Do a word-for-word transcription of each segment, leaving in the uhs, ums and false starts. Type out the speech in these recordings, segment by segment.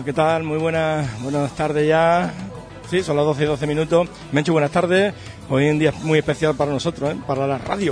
¿qué tal? Muy buenas, buenas tardes ya. Sí, son las doce y doce minutos. Menchu, buenas tardes. Hoy es un día muy especial para nosotros, ¿eh? Para la radio.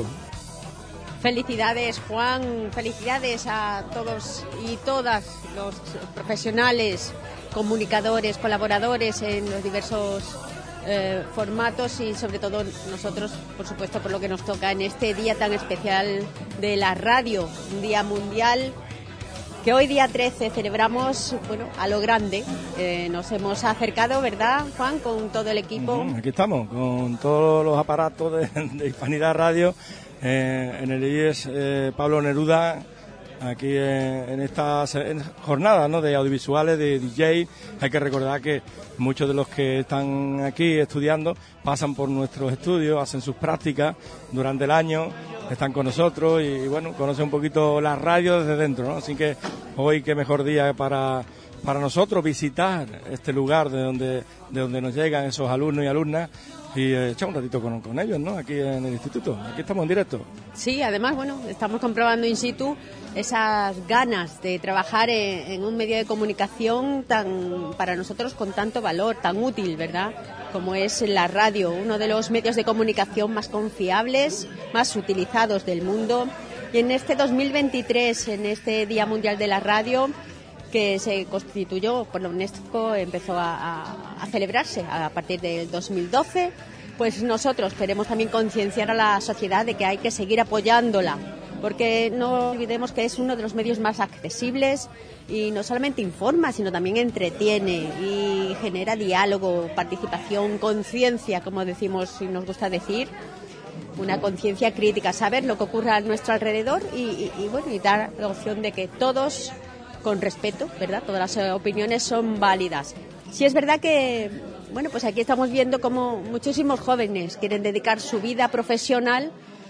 Felicidades, Juan. Felicidades a todos y todas los profesionales, comunicadores, colaboradores en los diversos eh, formatos y sobre todo nosotros, por supuesto, por lo que nos toca en este día tan especial de la radio, un día mundial que hoy día trece celebramos, bueno, a lo grande. Eh, nos hemos acercado, ¿verdad, Juan, con todo el equipo? Uh-huh, aquí estamos, con todos los aparatos de, de Hispanidad Radio, eh, en el I E S eh, Pablo Neruda, aquí eh, en estas en jornadas, ¿no?, de audiovisuales, de D J. Hay que recordar que muchos de los que están aquí estudiando pasan por nuestros estudios, hacen sus prácticas durante el año, están con nosotros y, y bueno, conocen un poquito la radio desde dentro, ¿no? Así que hoy qué mejor día para, para nosotros visitar este lugar de donde, de donde nos llegan esos alumnos y alumnas y eh, echar un ratito con, con ellos, ¿no? Aquí en el instituto, aquí estamos en directo. Sí, además, bueno, estamos comprobando in situ esas ganas de trabajar en, en un medio de comunicación tan, para nosotros con tanto valor, tan útil, ¿verdad?, como es la radio, uno de los medios de comunicación más confiables, más utilizados del mundo. Y en este dos mil veintitrés, en este Día Mundial de la Radio, que se constituyó por la UNESCO, empezó a, a, a celebrarse a partir del dos mil doce, pues nosotros queremos también concienciar a la sociedad de que hay que seguir apoyándola, porque no olvidemos que es uno de los medios más accesibles y no solamente informa, sino también entretiene y genera diálogo, participación, conciencia, como decimos y nos gusta decir, una conciencia crítica, saber lo que ocurre a nuestro alrededor y, y, y bueno, y dar la opción de que todos, con respeto, ¿verdad?, todas las opiniones son válidas. Sí es verdad que, bueno, pues aquí estamos viendo cómo muchísimos jóvenes quieren dedicar su vida profesional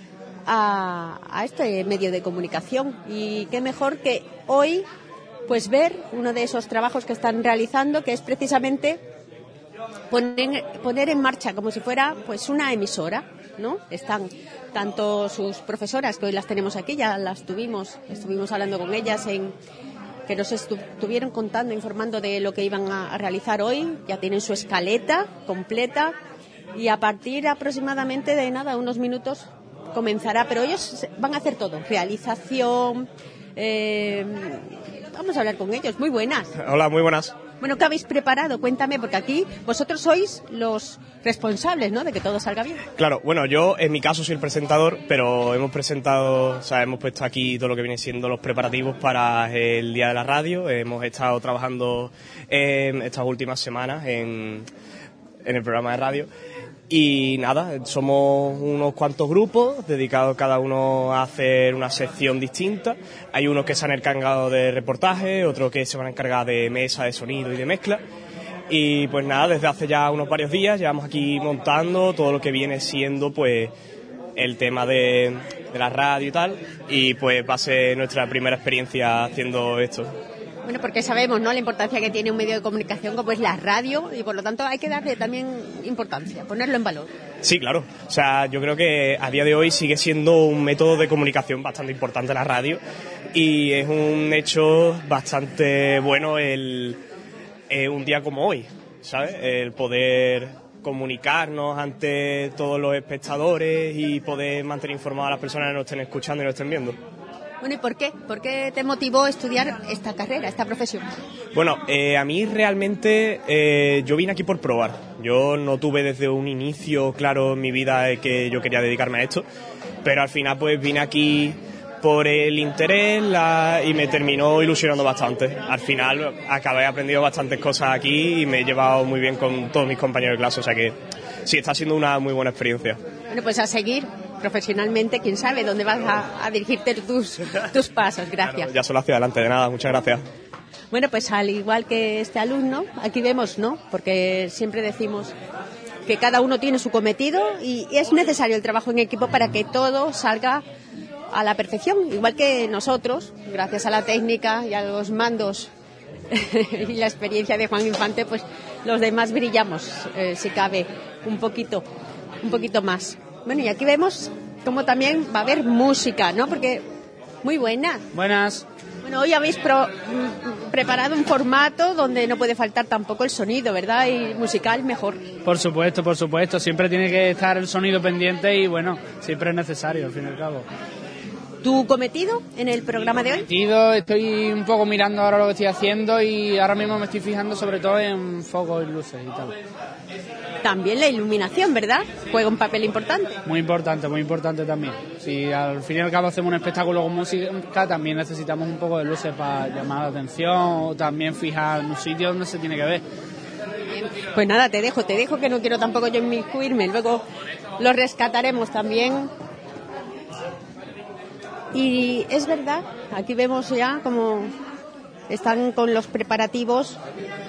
a, a este medio de comunicación y qué mejor que hoy pues ver uno de esos trabajos que están realizando, que es precisamente poner, poner en marcha como si fuera pues una emisora, ¿no? Están tanto sus profesoras, que hoy las tenemos aquí, ya las tuvimos, estuvimos hablando con ellas, en que nos estuvieron contando, informando de lo que iban a, a realizar hoy, ya tienen su escaleta completa y a partir aproximadamente de nada, unos minutos, comenzará, pero ellos van a hacer todo, realización, eh, vamos a hablar con ellos. Muy buenas. Hola, muy buenas. Bueno, ¿qué habéis preparado? Cuéntame, porque aquí vosotros sois los responsables, ¿no?, de que todo salga bien. Claro, bueno, yo en mi caso soy el presentador, pero hemos presentado, o sea, hemos puesto aquí todo lo que viene siendo los preparativos para el Día de la Radio. Hemos estado trabajando eh, estas últimas semanas en, en el programa de radio. Y nada, somos unos cuantos grupos dedicados cada uno a hacer una sección distinta. Hay unos que se han encargado de reportaje, otros que se van a encargar de mesa, de sonido y de mezcla. Y pues nada, desde hace ya unos varios días llevamos aquí montando todo lo que viene siendo pues el tema de, de la radio y tal. Y pues va a ser nuestra primera experiencia haciendo esto. Bueno, porque sabemos, ¿no?, la importancia que tiene un medio de comunicación como es la radio y por lo tanto hay que darle también importancia, ponerlo en valor. Sí, claro. O sea, yo creo que a día de hoy sigue siendo un método de comunicación bastante importante la radio y es un hecho bastante bueno el eh, un día como hoy, ¿sabes? El poder comunicarnos ante todos los espectadores y poder mantener informadas a las personas que nos estén escuchando y nos estén viendo. Bueno, ¿y por qué? ¿Por qué te motivó estudiar esta carrera, esta profesión? Bueno, eh, a mí realmente eh, yo vine aquí por probar. Yo no tuve desde un inicio claro en mi vida que yo quería dedicarme a esto, pero al final pues vine aquí por el interés la, y me terminó ilusionando bastante. Al final acabé aprendiendo bastantes cosas aquí y me he llevado muy bien con todos mis compañeros de clase, o sea que sí, está siendo una muy buena experiencia. Bueno, pues a seguir profesionalmente, quién sabe dónde vas a, a dirigirte tus, tus pasos. Gracias. Claro, ya solo hacia adelante, de nada, muchas gracias. Bueno, pues al igual que este alumno, aquí vemos, ¿no?, porque siempre decimos que cada uno tiene su cometido y, y es necesario el trabajo en equipo para que todo salga a la perfección, igual que nosotros, gracias a la técnica y a los mandos y la experiencia de Juan Infante, pues los demás brillamos, eh, si cabe, un poquito, un poquito más. Bueno, y aquí vemos cómo también va a haber música, ¿no? Porque muy buena. Buenas. Bueno, hoy habéis pro, preparado un formato donde no puede faltar tampoco el sonido, ¿verdad? Y musical mejor. Por supuesto, por supuesto. Siempre tiene que estar el sonido pendiente y, bueno, siempre es necesario, al fin y al cabo. ¿Tu cometido en el programa de hoy? Cometido, estoy un poco mirando ahora lo que estoy haciendo y ahora mismo me estoy fijando sobre todo en focos y luces y tal. También la iluminación, ¿verdad? Juega un papel importante. Muy importante, muy importante también. Si al fin y al cabo hacemos un espectáculo con música, también necesitamos un poco de luces para llamar la atención o también fijar en un sitio donde se tiene que ver. Pues nada, te dejo, te dejo que no quiero tampoco yo inmiscuirme. Luego lo rescataremos también. Y es verdad, aquí vemos ya como están con los preparativos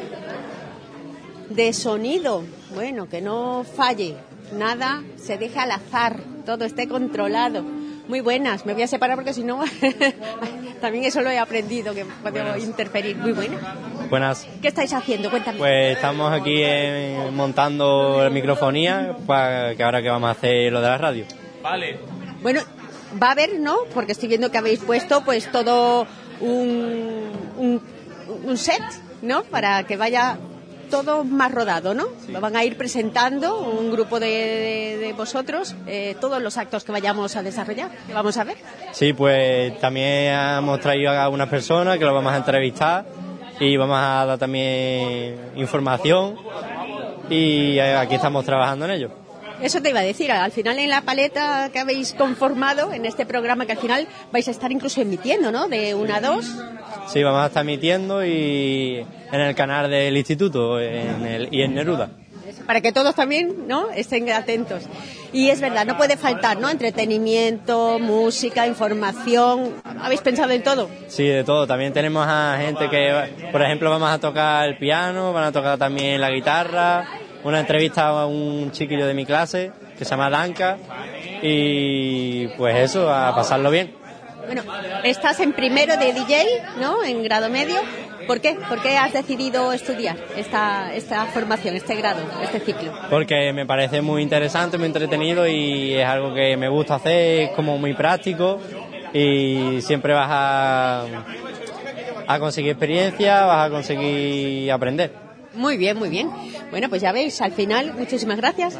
de sonido. Bueno, que no falle nada, se deje al azar, todo esté controlado. Muy buenas, me voy a separar porque si no también eso lo he aprendido, que puedo interferir. Muy buenas. Buenas. ¿Qué estáis haciendo? Cuéntame. Pues estamos aquí eh, montando la microfonía, pues, que ahora que vamos a hacer lo de la radio. Vale. Bueno, va a haber, ¿no? Porque estoy viendo que habéis puesto pues todo un, un, un set, ¿no? Para que vaya todo más rodado, ¿no? Sí. Lo van a ir presentando un grupo de, de, de vosotros, eh, todos los actos que vayamos a desarrollar, que vamos a ver. Sí, pues también hemos traído a algunas personas que los vamos a entrevistar y vamos a dar también información y aquí estamos trabajando en ello. Eso te iba a decir, al final en la paleta que habéis conformado en este programa, que al final vais a estar incluso emitiendo, ¿no? De una a dos. Sí, vamos a estar emitiendo y en el canal del instituto en el, y en Neruda. Para que todos también, ¿no?, estén atentos. Y es verdad, no puede faltar, ¿no?, entretenimiento, música, información. ¿Habéis pensado en todo? Sí, de todo. También tenemos a gente que, por ejemplo, vamos a tocar el piano, van a tocar también la guitarra, una entrevista a un chiquillo de mi clase que se llama Danka y pues eso, a pasarlo bien. Bueno, estás en primero de D J, ¿no?, en grado medio. ¿Por qué? ¿Por qué has decidido estudiar esta, esta formación, este grado, este ciclo? Porque me parece muy interesante, muy entretenido y es algo que me gusta hacer, es como muy práctico y siempre vas a, a conseguir experiencia, vas a conseguir aprender. Muy bien, muy bien. Bueno, pues ya veis, al final, muchísimas gracias.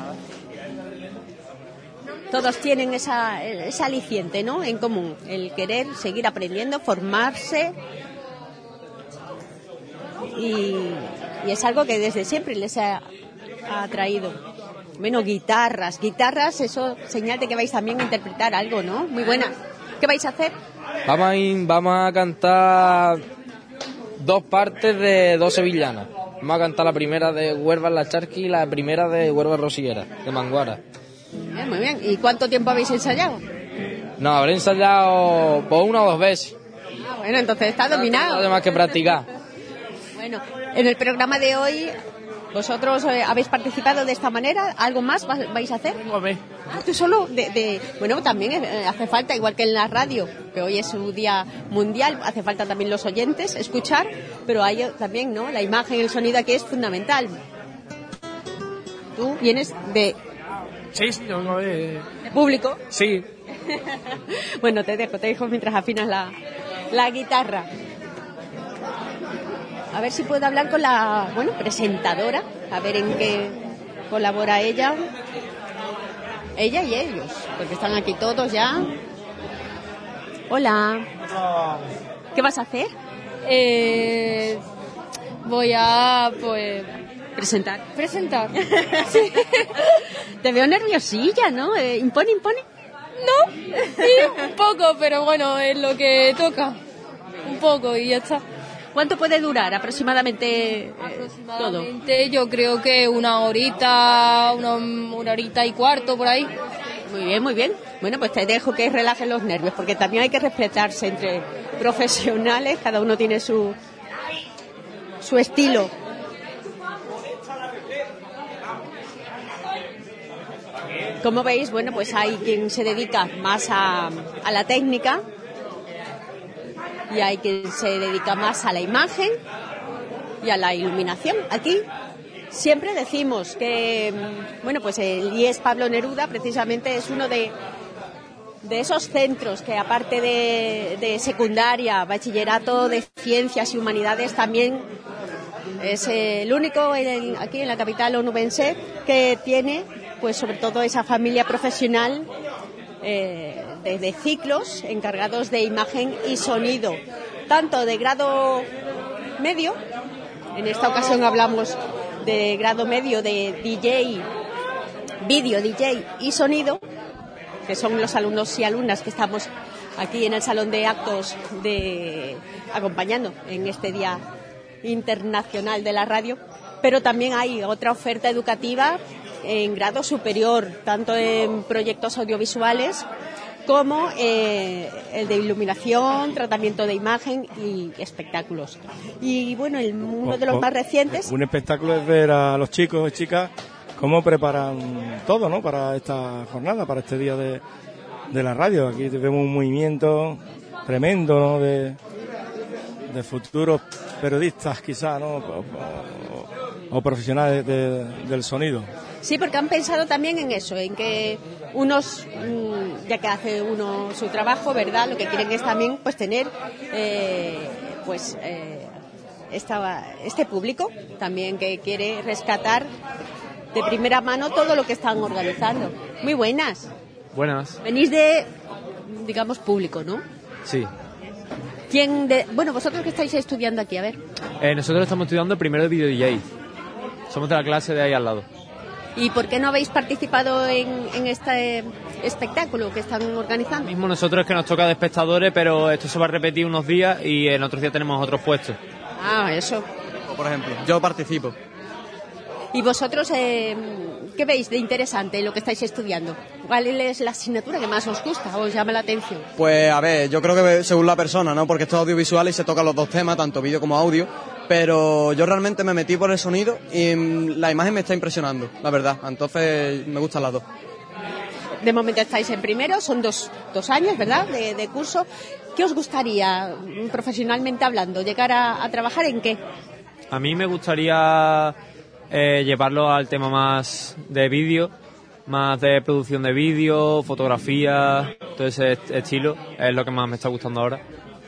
Todos tienen esa, esa aliciente, ¿no?, en común, el querer seguir aprendiendo, formarse. Y, y es algo que desde siempre les ha, ha atraído. Bueno, guitarras, guitarras, eso señal de que vais también a interpretar algo, ¿no? Muy buena. ¿Qué vais a hacer? Vamos a, ir, vamos a cantar dos partes de dos sevillanas. Vamos a cantar la primera de Huerva La Charqui y la primera de Huerva Rosillera, de Manguara. Bien, muy bien. ¿Y cuánto tiempo habéis ensayado? No, habré ensayado por una o dos veces. Ah, bueno, entonces está dominado. No hay más que practicar. Bueno, en el programa de hoy, ¿vosotros eh, habéis participado de esta manera? ¿Algo más vais a hacer? A ver. Ah, tú solo. De, de... Bueno, también eh, hace falta, igual que en la radio, que hoy es un día mundial, hace falta también los oyentes escuchar, pero hay también, ¿no?, la imagen, el sonido aquí es fundamental. ¿Tú vienes de...? Sí, sí, yo vengo a ver. ¿De público? Sí. Bueno, te dejo, te dejo mientras afinas la, la guitarra. A ver si puedo hablar con la, bueno, presentadora, a ver en qué colabora ella. Ella y ellos, porque están aquí todos ya. Hola. ¿Qué vas a hacer? Eh, voy a, pues... Presentar. Presentar. Sí. Te veo nerviosilla, ¿no? Eh, ¿Impone, impone? No, sí, un poco, pero bueno, es lo que toca. Un poco y ya está. ¿Cuánto puede durar aproximadamente, eh, aproximadamente todo? Yo creo que una horita, una, una horita y cuarto por ahí. Muy bien, muy bien. Bueno, pues te dejo que relajes los nervios, porque también hay que respetarse entre profesionales, cada uno tiene su, su estilo. Como veis, bueno, pues hay quien se dedica más a, a la técnica y hay quien se dedica más a la imagen y a la iluminación. Aquí siempre decimos que, bueno, pues el I E S Pablo Neruda precisamente es uno de, de esos centros que aparte de, de secundaria, bachillerato de ciencias y humanidades, también es el único en, aquí en la capital onubense que tiene, pues sobre todo esa familia profesional eh, de, de ciclos encargados de imagen y sonido, tanto de grado medio, en esta ocasión hablamos de grado medio de D J, vídeo, D J y sonido, que son los alumnos y alumnas que estamos aquí en el Salón de Actos de acompañando en este Día Internacional de la Radio, pero también hay otra oferta educativa en grado superior, tanto en proyectos audiovisuales como eh, el de iluminación, tratamiento de imagen y espectáculos. Y bueno, el, uno de los más recientes... Un espectáculo es ver a los chicos y chicas cómo preparan todo, ¿no?, para esta jornada, para este día de, de la radio. Aquí vemos un movimiento tremendo, ¿no?, de, de futuros periodistas, quizá, ¿no?, o, o, o profesionales de, del sonido. Sí, porque han pensado también en eso, en que unos, ya que hace uno su trabajo, ¿verdad?, lo que quieren es también pues tener eh, pues eh, esta, este público también que quiere rescatar de primera mano todo lo que están organizando. Muy buenas. Buenas. Venís de, digamos, público, ¿no? Sí. ¿Quién de, bueno, vosotros que estáis estudiando aquí, a ver? Eh, nosotros estamos estudiando primero de Video D J. Somos de la clase de ahí al lado. ¿Y por qué no habéis participado en, en este espectáculo que están organizando? Mismo nosotros es que nos toca de espectadores, pero esto se va a repetir unos días y en otros días tenemos otros puestos. Ah, eso. Por ejemplo, yo participo. ¿Y vosotros eh, qué veis de interesante en lo que estáis estudiando? ¿Cuál es la asignatura que más os gusta o os llama la atención? Pues a ver, yo creo que según la persona, ¿no? Porque esto es audiovisual y se tocan los dos temas, tanto vídeo como audio. Pero yo realmente me metí por el sonido y la imagen me está impresionando, la verdad. Entonces me gustan las dos. De momento estáis en primero, son dos, dos años, ¿verdad?, de, de curso. ¿Qué os gustaría, profesionalmente hablando, llegar a, a trabajar en qué? A mí me gustaría eh, llevarlo al tema más de vídeo, más de producción de vídeo, fotografía, todo ese estilo. Es lo que más me está gustando ahora.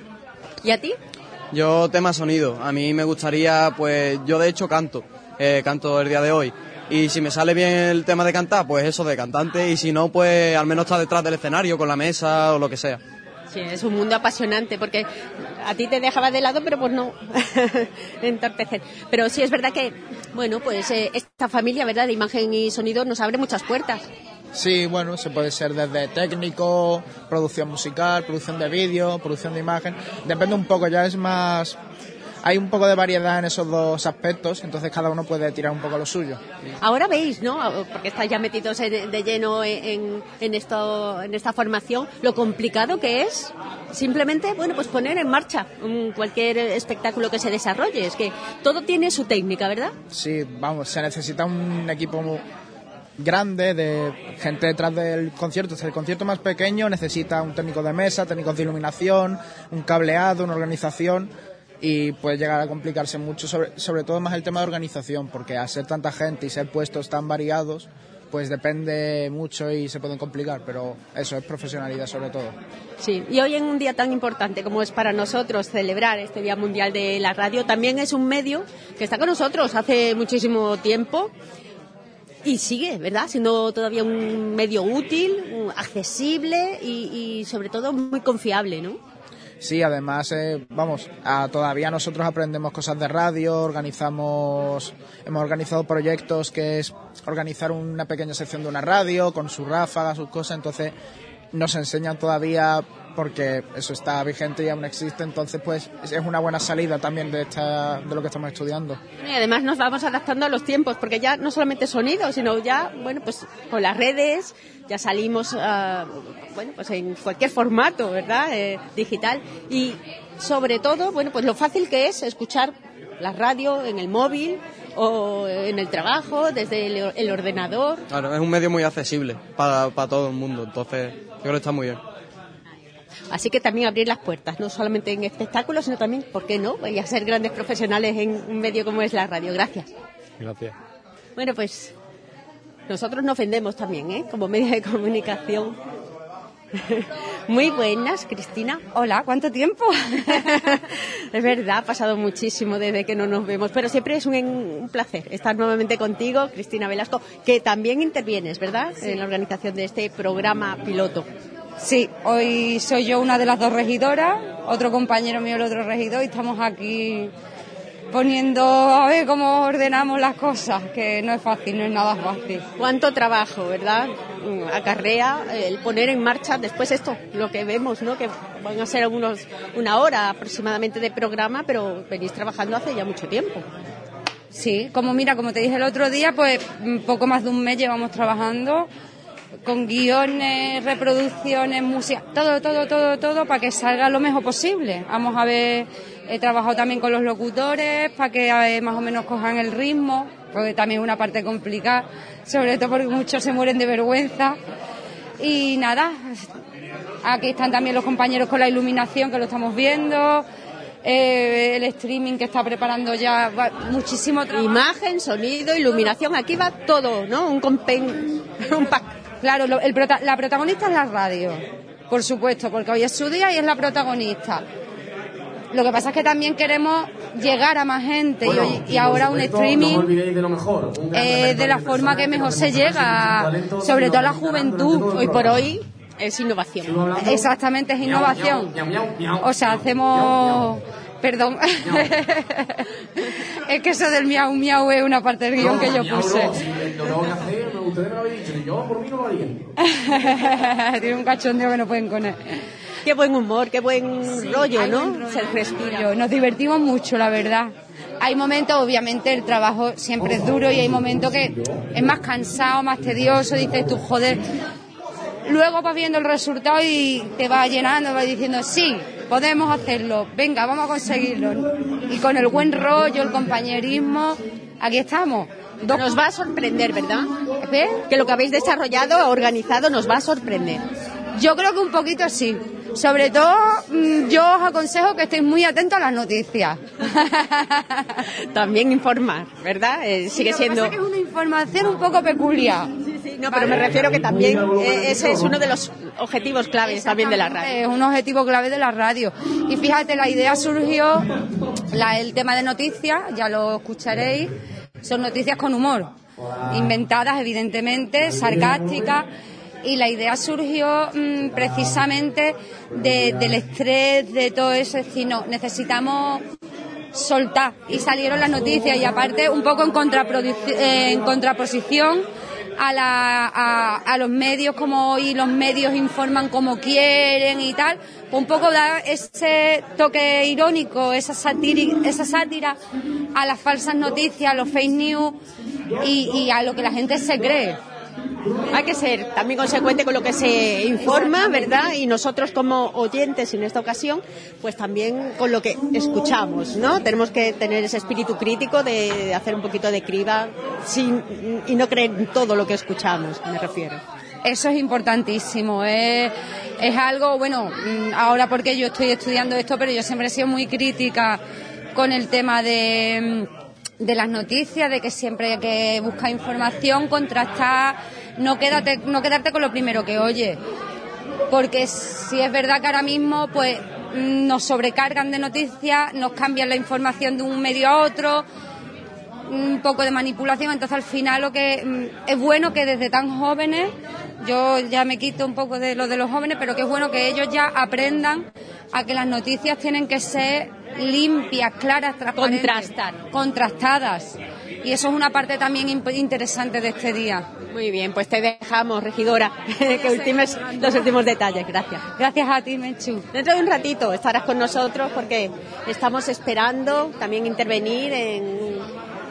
¿Y a ti? Yo tema sonido, a mí me gustaría, pues yo de hecho canto, eh, canto el día de hoy, y si me sale bien el tema de cantar, pues eso de cantante, y si no, pues al menos estar detrás del escenario con la mesa o lo que sea. Sí, es un mundo apasionante, porque a ti te dejaba de lado, pero pues no entorpecer. Pero sí es verdad que, bueno, pues eh, esta familia, ¿verdad?, de imagen y sonido nos abre muchas puertas. Sí, bueno, se puede ser desde técnico, producción musical, producción de vídeo, producción de imagen. Depende un poco, ya es más... Hay un poco de variedad en esos dos aspectos, entonces cada uno puede tirar un poco lo suyo. Ahora veis, ¿no?, porque estáis ya metidos en, de lleno en, en, esto, en esta formación, lo complicado que es simplemente, bueno, pues poner en marcha un, cualquier espectáculo que se desarrolle. Es que todo tiene su técnica, ¿verdad? Sí, vamos, se necesita un equipo muy grande de gente detrás del concierto. El concierto más pequeño necesita un técnico de mesa, técnicos de iluminación, un cableado, una organización, y puede llegar a complicarse mucho, sobre, sobre todo más el tema de organización, porque al ser tanta gente y ser puestos tan variados, pues depende mucho y se pueden complicar, pero eso es profesionalidad sobre todo. Sí, y hoy en un día tan importante como es para nosotros celebrar este Día Mundial de la Radio, también es un medio que está con nosotros hace muchísimo tiempo. Y sigue, ¿verdad?, siendo todavía un medio útil, accesible y, y sobre todo muy confiable, ¿no? Sí, además, eh, vamos, a, todavía nosotros aprendemos cosas de radio, organizamos, hemos organizado proyectos que es organizar una pequeña sección de una radio con sus ráfagas, sus cosas, entonces nos enseñan todavía, porque eso está vigente y aún existe, entonces pues es una buena salida también de esta, de lo que estamos estudiando. Y además nos vamos adaptando a los tiempos, porque ya no solamente sonido, sino ya, bueno, pues con las redes ya salimos, uh, bueno, pues en cualquier formato, ¿verdad?, eh, digital, y sobre todo, bueno, pues lo fácil que es escuchar la radio en el móvil o en el trabajo, desde el, el ordenador. Claro, es un medio muy accesible para, para todo el mundo, entonces yo creo que está muy bien. Así que también abrir las puertas, no solamente en espectáculos, sino también, ¿por qué no?, y a ser grandes profesionales en un medio como es la radio. Gracias. Gracias. Bueno, pues nosotros nos vendemos también, ¿eh?, como medio de comunicación. Muy buenas, Cristina. Hola, ¿cuánto tiempo? Es verdad, ha pasado muchísimo desde que no nos vemos, pero siempre es un, un placer estar nuevamente contigo, Cristina Velasco, que también intervienes, ¿verdad?, sí, en la organización de este programa piloto. Sí, hoy soy yo una de las dos regidoras, otro compañero mío el otro regidor, y estamos aquí poniendo a ver cómo ordenamos las cosas, que no es fácil, no es nada fácil. Cuánto trabajo, ¿verdad?, acarrea el poner en marcha después esto, lo que vemos, ¿no?, que van a ser algunos, una hora aproximadamente de programa, pero venís trabajando hace ya mucho tiempo. Sí, como mira, como te dije el otro día, pues poco más de un mes llevamos trabajando con guiones, reproducciones, música, todo, todo, todo, todo para que salga lo mejor posible. Vamos a ver, he trabajado también con los locutores para que eh, más o menos cojan el ritmo, porque también es una parte complicada, sobre todo porque muchos se mueren de vergüenza. Y nada, aquí están también los compañeros con la iluminación, que lo estamos viendo, eh, el streaming que está preparando ya, va, muchísimo trabajo. Imagen, sonido, iluminación, aquí va todo, ¿no? Un compen, un pack. Claro, lo, el prota- la protagonista es la radio, por supuesto, porque hoy es su día y es la protagonista. Lo que pasa es que también queremos llegar a más gente, bueno, y, hoy, y ahora un streaming no de lo mejor, un eh, de la forma que mejor se llega, sobre todo a la juventud. Hoy por hoy es innovación. Exactamente, es innovación. O sea, hacemos... Perdón. Es que eso del miau miau es una parte del guión no, que yo puse. No, si lo tengo que hacer, ustedes me lo habéis dicho, yo por mí no lo haría. Tiene un cachondeo que no pueden con él. Qué buen humor, qué buen sí, rollo, ¿no? Rollo, se respira. Nos divertimos mucho, la verdad. Hay momentos, obviamente, el trabajo siempre es duro y hay momentos que es más cansado, más tedioso, dices tú, joder. Luego vas viendo el resultado y te vas llenando, vas diciendo, sí, podemos hacerlo, venga, vamos a conseguirlo. Y con el buen rollo, el compañerismo, aquí estamos. Dos... Nos va a sorprender, ¿verdad? ¿Ves? Que lo que habéis desarrollado, organizado, nos va a sorprender. Yo creo que un poquito sí. Sobre todo, yo os aconsejo que estéis muy atentos a las noticias. También informar, ¿verdad? Eh, sigue sí, siendo... Lo que pasa es que es una información un poco peculiar. Sí, sí, no, pero me refiero que también eh, ese es uno de los objetivos claves también de la radio. Es un objetivo clave de la radio. Y fíjate, la idea surgió, la, el tema de noticias, ya lo escucharéis, son noticias con humor, inventadas evidentemente, sarcásticas. Y la idea surgió mmm, precisamente de, del estrés, de todo eso. Es decir, no, necesitamos soltar. Y salieron las noticias y aparte un poco en, eh, en contraposición a, la, a, a los medios, como hoy los medios informan como quieren y tal. Un poco dar ese toque irónico, esa sátira, esa sátira a las falsas noticias, a los fake news y, y a lo que la gente se cree. Hay que ser también consecuente con lo que se informa, ¿verdad? Y nosotros como oyentes en esta ocasión, pues también con lo que escuchamos, ¿no? Tenemos que tener ese espíritu crítico de hacer un poquito de criba sin, y no creer en todo lo que escuchamos, me refiero. Eso es importantísimo, es, es algo, bueno, ahora porque yo estoy estudiando esto, pero yo siempre he sido muy crítica con el tema de... de las noticias, de que siempre hay que buscar información, contrastar, no quedarte, no quedarte con lo primero que oyes, porque si es verdad que ahora mismo pues nos sobrecargan de noticias, nos cambian la información de un medio a otro, un poco de manipulación, entonces al final lo que es bueno que desde tan jóvenes, yo ya me quito un poco de lo de los jóvenes, pero que es bueno que ellos ya aprendan a que las noticias tienen que ser limpias, claras, transparentes, contrastar, contrastadas. Y eso es una parte también interesante de este día. Muy bien, pues te dejamos, regidora, que ultimes los últimos detalles. Gracias. Gracias a ti, Menchu. Dentro de un ratito estarás con nosotros porque estamos esperando también intervenir en...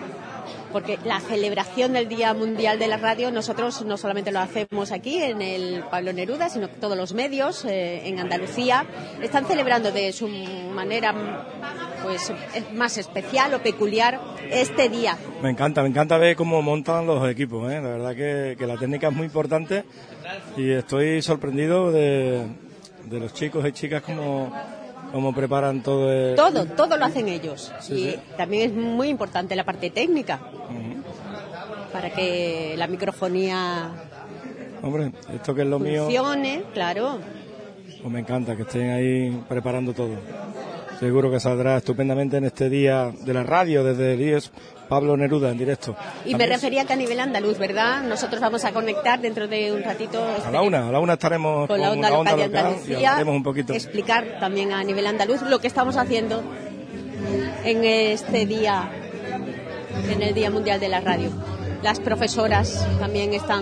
porque la celebración del Día Mundial de la Radio nosotros no solamente lo hacemos aquí en el Pablo Neruda, sino que todos los medios eh, en Andalucía están celebrando de su manera pues más especial o peculiar este día. Me encanta, me encanta ver cómo montan los equipos, ¿eh? La verdad que, que la técnica es muy importante y estoy sorprendido de, de los chicos y chicas como... cómo preparan todo el... Todo, todo lo hacen ellos. Sí, y sí. También es muy importante la parte técnica, uh-huh, para que la microfonía Hombre, esto que es lo mío, funcione, claro. pues me encanta que estén ahí preparando todo. Seguro que saldrá estupendamente en este día de la radio, desde el I E S Pablo Neruda en directo. Y me refería que a nivel andaluz, ¿verdad? Nosotros vamos a conectar dentro de un ratito. A la una, a la una estaremos con la onda, con la onda local de local Andalucía, y hablaremos un poquito. Explicar también a nivel andaluz lo que estamos haciendo en este día, en el Día Mundial de la Radio. Las profesoras también están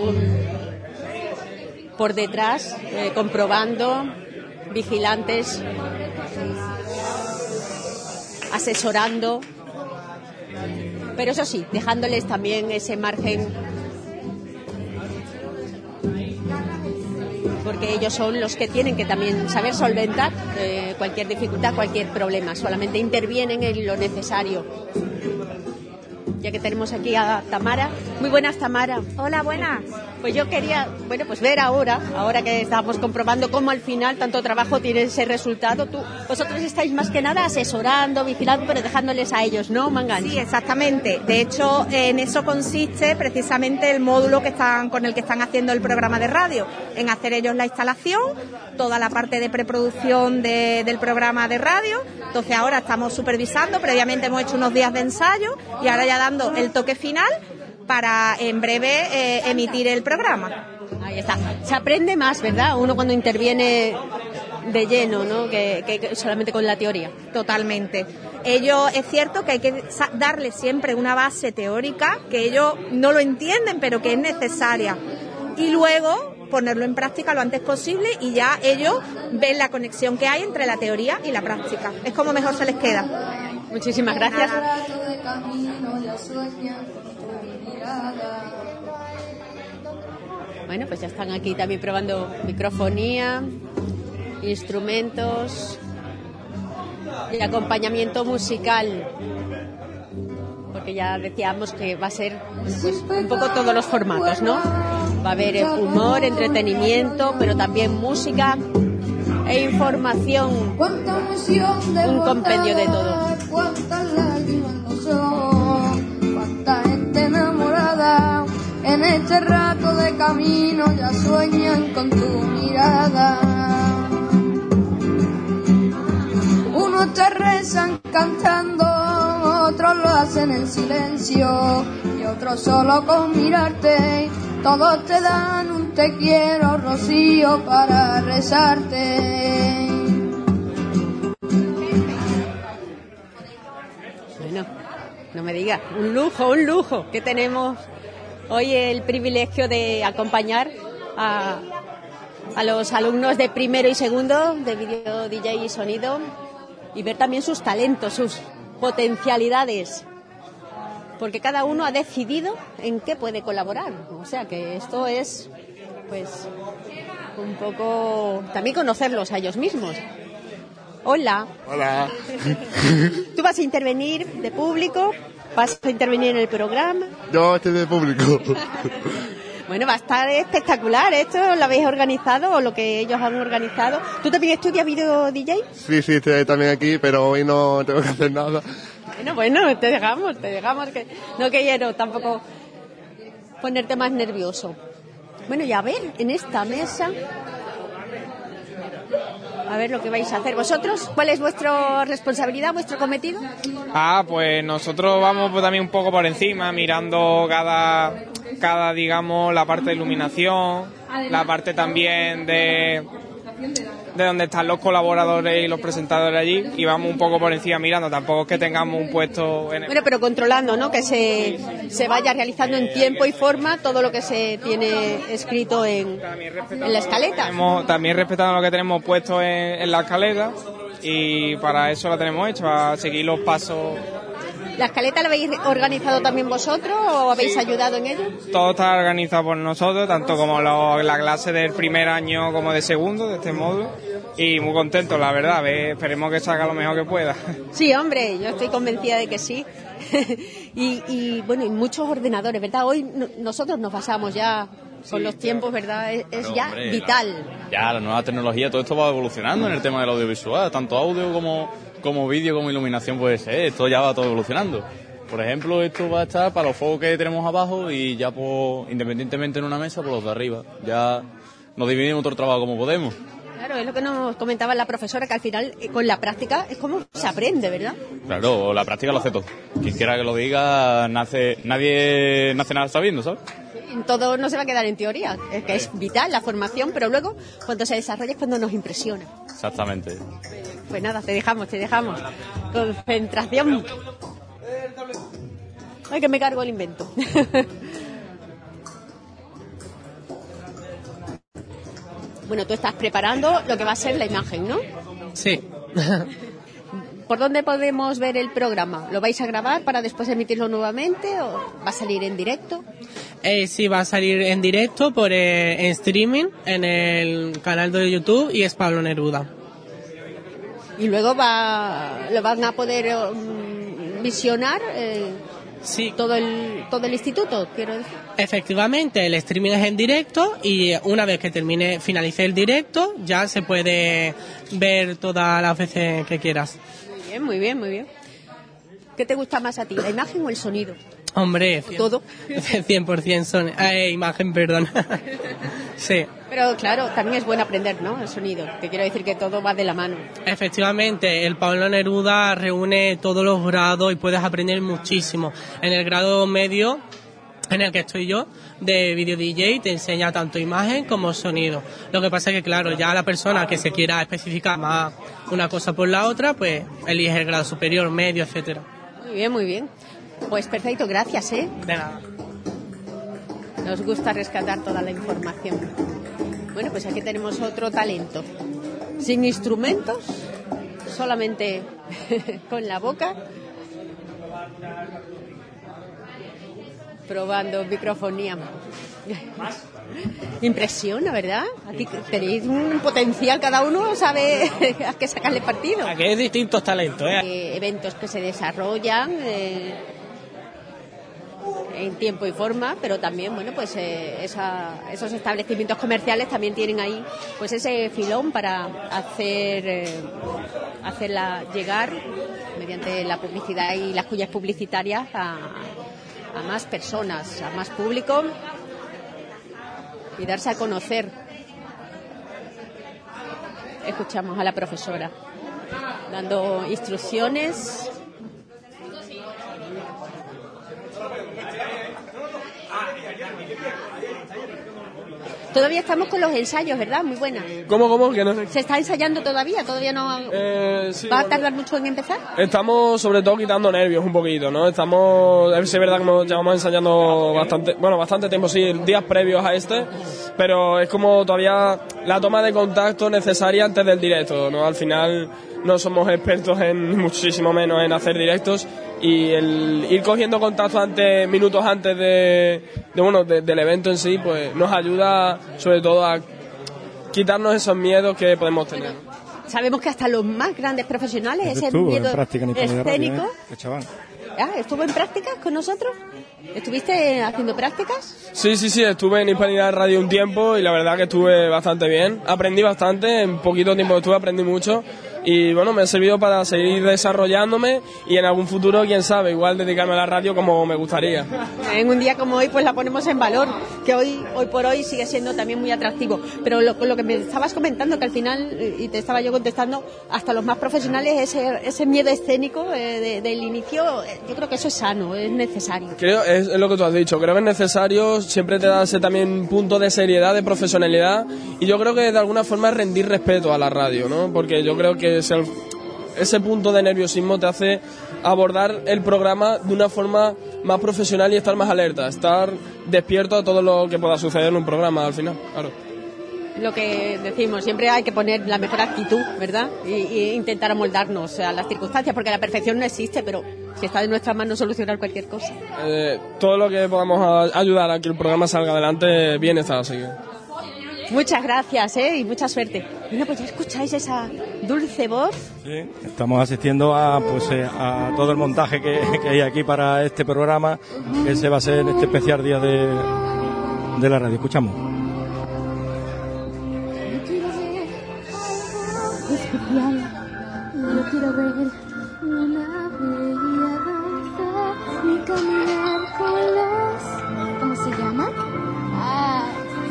por detrás, eh, comprobando, vigilantes, asesorando, pero eso sí, dejándoles también ese margen, porque ellos son los que tienen que también saber solventar eh, cualquier dificultad, cualquier problema, solamente intervienen en lo necesario. Ya que tenemos aquí a Tamara. Muy buenas, Tamara. Hola, buenas. Pues yo quería, bueno, pues ver ahora, ahora que estamos comprobando cómo al final tanto trabajo tiene ese resultado. Tú, vosotros estáis más que nada asesorando, vigilando, pero dejándoles a ellos, ¿no, Mangani? Sí, exactamente. De hecho, en eso consiste precisamente el módulo que están con el que están haciendo el programa de radio, en hacer ellos la instalación, toda la parte de preproducción de, del programa de radio. Entonces ahora estamos supervisando, previamente hemos hecho unos días de ensayo y ahora ya dando el toque final para en breve eh, emitir el programa. Ahí está. Se aprende más, ¿verdad? Uno cuando interviene de lleno, ¿no? Que, que, que solamente con la teoría. Totalmente. Ellos, es cierto que hay que darle siempre una base teórica, que ellos no lo entienden, pero que es necesaria. Y luego ponerlo en práctica lo antes posible y ya ellos ven la conexión que hay entre la teoría y la práctica. Es como mejor se les queda. Muchísimas gracias. Bueno, pues ya están aquí también probando microfonía, instrumentos y acompañamiento musical, porque ya decíamos que va a ser pues, un poco todos los formatos, ¿no? Va a haber humor, entretenimiento, pero también música e información, un compendio de todo. Cuántas lágrimas en los ojos, cuánta gente enamorada, en este rato de camino ya sueñan con tu mirada. Unos te rezan cantando, otros lo hacen en silencio y otros solo con mirarte. Todos te dan un te quiero, Rocío, para rezarte. Bueno, no me digas, un lujo, un lujo, que tenemos hoy el privilegio de acompañar a, a los alumnos de primero y segundo de vídeo, D J y sonido y ver también sus talentos, sus potencialidades, porque cada uno ha decidido en qué puede colaborar. O sea que esto es, pues, un poco también conocerlos a ellos mismos. Hola. Hola. ¿Tú vas a intervenir de público? ¿Vas a intervenir en el programa? Yo estoy de público. Bueno, va a estar espectacular. ¿Esto lo habéis organizado o lo que ellos han organizado? ¿Tú también estudias video D J? Sí, sí, estoy también aquí, pero hoy no tengo que hacer nada. Bueno, bueno, te dejamos, te dejamos. que No quiero tampoco ponerte más nervioso. Bueno, y a ver, en esta mesa, a ver lo que vais a hacer vosotros. ¿Cuál es vuestra responsabilidad, vuestro cometido? Ah, pues nosotros vamos pues, también un poco por encima, mirando cada, cada, digamos, la parte de iluminación, la parte también de, de donde están los colaboradores y los presentadores allí, y vamos un poco por encima mirando, tampoco es que tengamos un puesto en el... Bueno, pero controlando, ¿no? Que se, se vaya realizando en tiempo y forma todo lo que se tiene escrito en, en la escaleta. Tenemos, también respetando lo que tenemos puesto en, en la escaleta, y para eso la tenemos hecha, para seguir los pasos. ¿La escaleta la habéis organizado también vosotros o habéis sí. ayudado en ello? Todo está organizado por nosotros, tanto como lo, la clase del primer año como de segundo, de este módulo. Y muy contentos, la verdad. Ve, esperemos que salga lo mejor que pueda. Sí, hombre, yo estoy convencida de que sí. y, y bueno, y muchos ordenadores, ¿verdad? Hoy no, nosotros nos basamos ya con sí, los tiempos, ¿verdad? Es, es ya hombre, vital. La, ya, la nueva tecnología, todo esto va evolucionando en el tema del audiovisual, tanto audio como, como vídeo, como iluminación, pues eh, esto ya va todo evolucionando. Por ejemplo, esto va a estar para los focos que tenemos abajo y ya por, independientemente en una mesa, por los de arriba. Ya nos dividimos todo el trabajo como podemos. Claro, es lo que nos comentaba la profesora, que al final eh, con la práctica es como se aprende, ¿verdad? Claro, la práctica lo hace todo. Quien quiera que lo diga, nace, nadie nace nada sabiendo, ¿sabes? Todo no se va a quedar en teoría, es que es vital la formación, pero luego cuando se desarrolla es cuando nos impresiona. Exactamente. Pues nada, te dejamos, te dejamos. Concentración. Ay, que me cargo el invento. Bueno, tú estás preparando lo que va a ser la imagen, ¿no? Sí. ¿Por dónde podemos ver el programa? ¿Lo vais a grabar para después emitirlo nuevamente o va a salir en directo? Eh, sí, va a salir en directo por eh, en streaming en el canal de YouTube y es Pablo Neruda. Y luego va, lo van a poder um, visionar eh, sí. todo el todo el instituto, quiero decir. Efectivamente, el streaming es en directo y una vez que termine, finalice el directo, ya se puede ver todas las veces que quieras. Muy bien, muy bien, muy bien. ¿Qué te gusta más a ti, la imagen o el sonido? Hombre, todo. cien por ciento son, eh, imagen, perdón. Sí. Pero claro, también es bueno aprender, ¿no? El sonido, que quiero decir que todo va de la mano. Efectivamente, el Pablo Neruda reúne todos los grados y puedes aprender muchísimo. En el grado medio, en el que estoy yo, de Video D J, te enseña tanto imagen como sonido. Lo que pasa es que, claro, ya la persona que se quiera especificar más una cosa por la otra, pues elige el grado superior, medio, etcétera. Muy bien, muy bien. Pues perfecto, gracias, ¿eh? De nada. Nos gusta rescatar toda la información. Bueno, pues aquí tenemos otro talento. Sin instrumentos, solamente con la boca. Probando microfonía. Impresiona, ¿verdad? Aquí tenéis un potencial, cada uno sabe a qué sacarle partido. Aquí hay distintos talentos, ¿eh? Eh, eventos que se desarrollan eh, en tiempo y forma, pero también, bueno, pues eh, esa, esos establecimientos comerciales también tienen ahí pues ese filón para hacer eh, hacerla llegar mediante la publicidad y las cuñas publicitarias a, a más personas, a más público y darse a conocer. Escuchamos a la profesora dando instrucciones. Todavía estamos con los ensayos, ¿verdad? Muy buena. ¿Cómo, cómo? Que no sé. ¿Se está ensayando todavía? ¿Todavía no eh, sí, va a bueno. tardar mucho en empezar? Estamos sobre todo quitando nervios un poquito, ¿no? Estamos, es verdad que nos llevamos ensayando bastante, bueno, bastante tiempo, sí, días previos a este, pero es como todavía la toma de contacto necesaria antes del directo, ¿no? Al final no somos expertos en muchísimo menos en hacer directos y el ir cogiendo contacto antes, minutos antes de, de bueno, de, del evento en sí, pues nos ayuda sobre todo a quitarnos esos miedos que podemos tener. Sabemos que hasta los más grandes profesionales ese Estuvo miedo en práctica en Hispanidad Radio, escénico. ¿eh? Qué chaval. Ah, ¿estuvo en prácticas con nosotros? ¿Estuviste haciendo prácticas? Sí, sí, sí, estuve en Hispanidad Radio un tiempo y la verdad que estuve bastante bien. Aprendí bastante, en poquito tiempo que estuve aprendí mucho y bueno, me ha servido para seguir desarrollándome y en algún futuro, quién sabe, igual dedicarme a la radio como me gustaría. En un día como hoy pues la ponemos en valor, que hoy hoy por hoy sigue siendo también muy atractivo. Pero lo, lo que me estabas comentando, que al final, y te estaba yo contestando, hasta los más profesionales, ese, ese miedo escénico eh, de, del inicio, eh, yo creo que eso es sano, es necesario. Creo, es, es lo que tú has dicho, creo que es necesario, siempre te da ese también punto de seriedad, de profesionalidad, y yo creo que de alguna forma es rendir respeto a la radio, ¿no? Porque yo creo que ese, ese punto de nerviosismo te hace abordar el programa de una forma más profesional y estar más alerta, estar despierto a todo lo que pueda suceder en un programa al final, claro. Lo que decimos, siempre hay que poner la mejor actitud, ¿verdad? Y, y intentar amoldarnos a las circunstancias, porque la perfección no existe, pero si está de nuestras manos solucionar cualquier cosa. Eh, todo lo que podamos a, ayudar a que el programa salga adelante, bien está, así que... Muchas gracias, ¿eh? Y mucha suerte. Bueno, pues ya escucháis esa dulce voz. Sí, estamos asistiendo a pues eh, a todo el montaje que, que hay aquí para este programa, que se va a hacer en este especial día de, de la radio. Escuchamos. Especial, yo quiero ver una bella danza caminar con los... ¿Cómo se llama? Ah,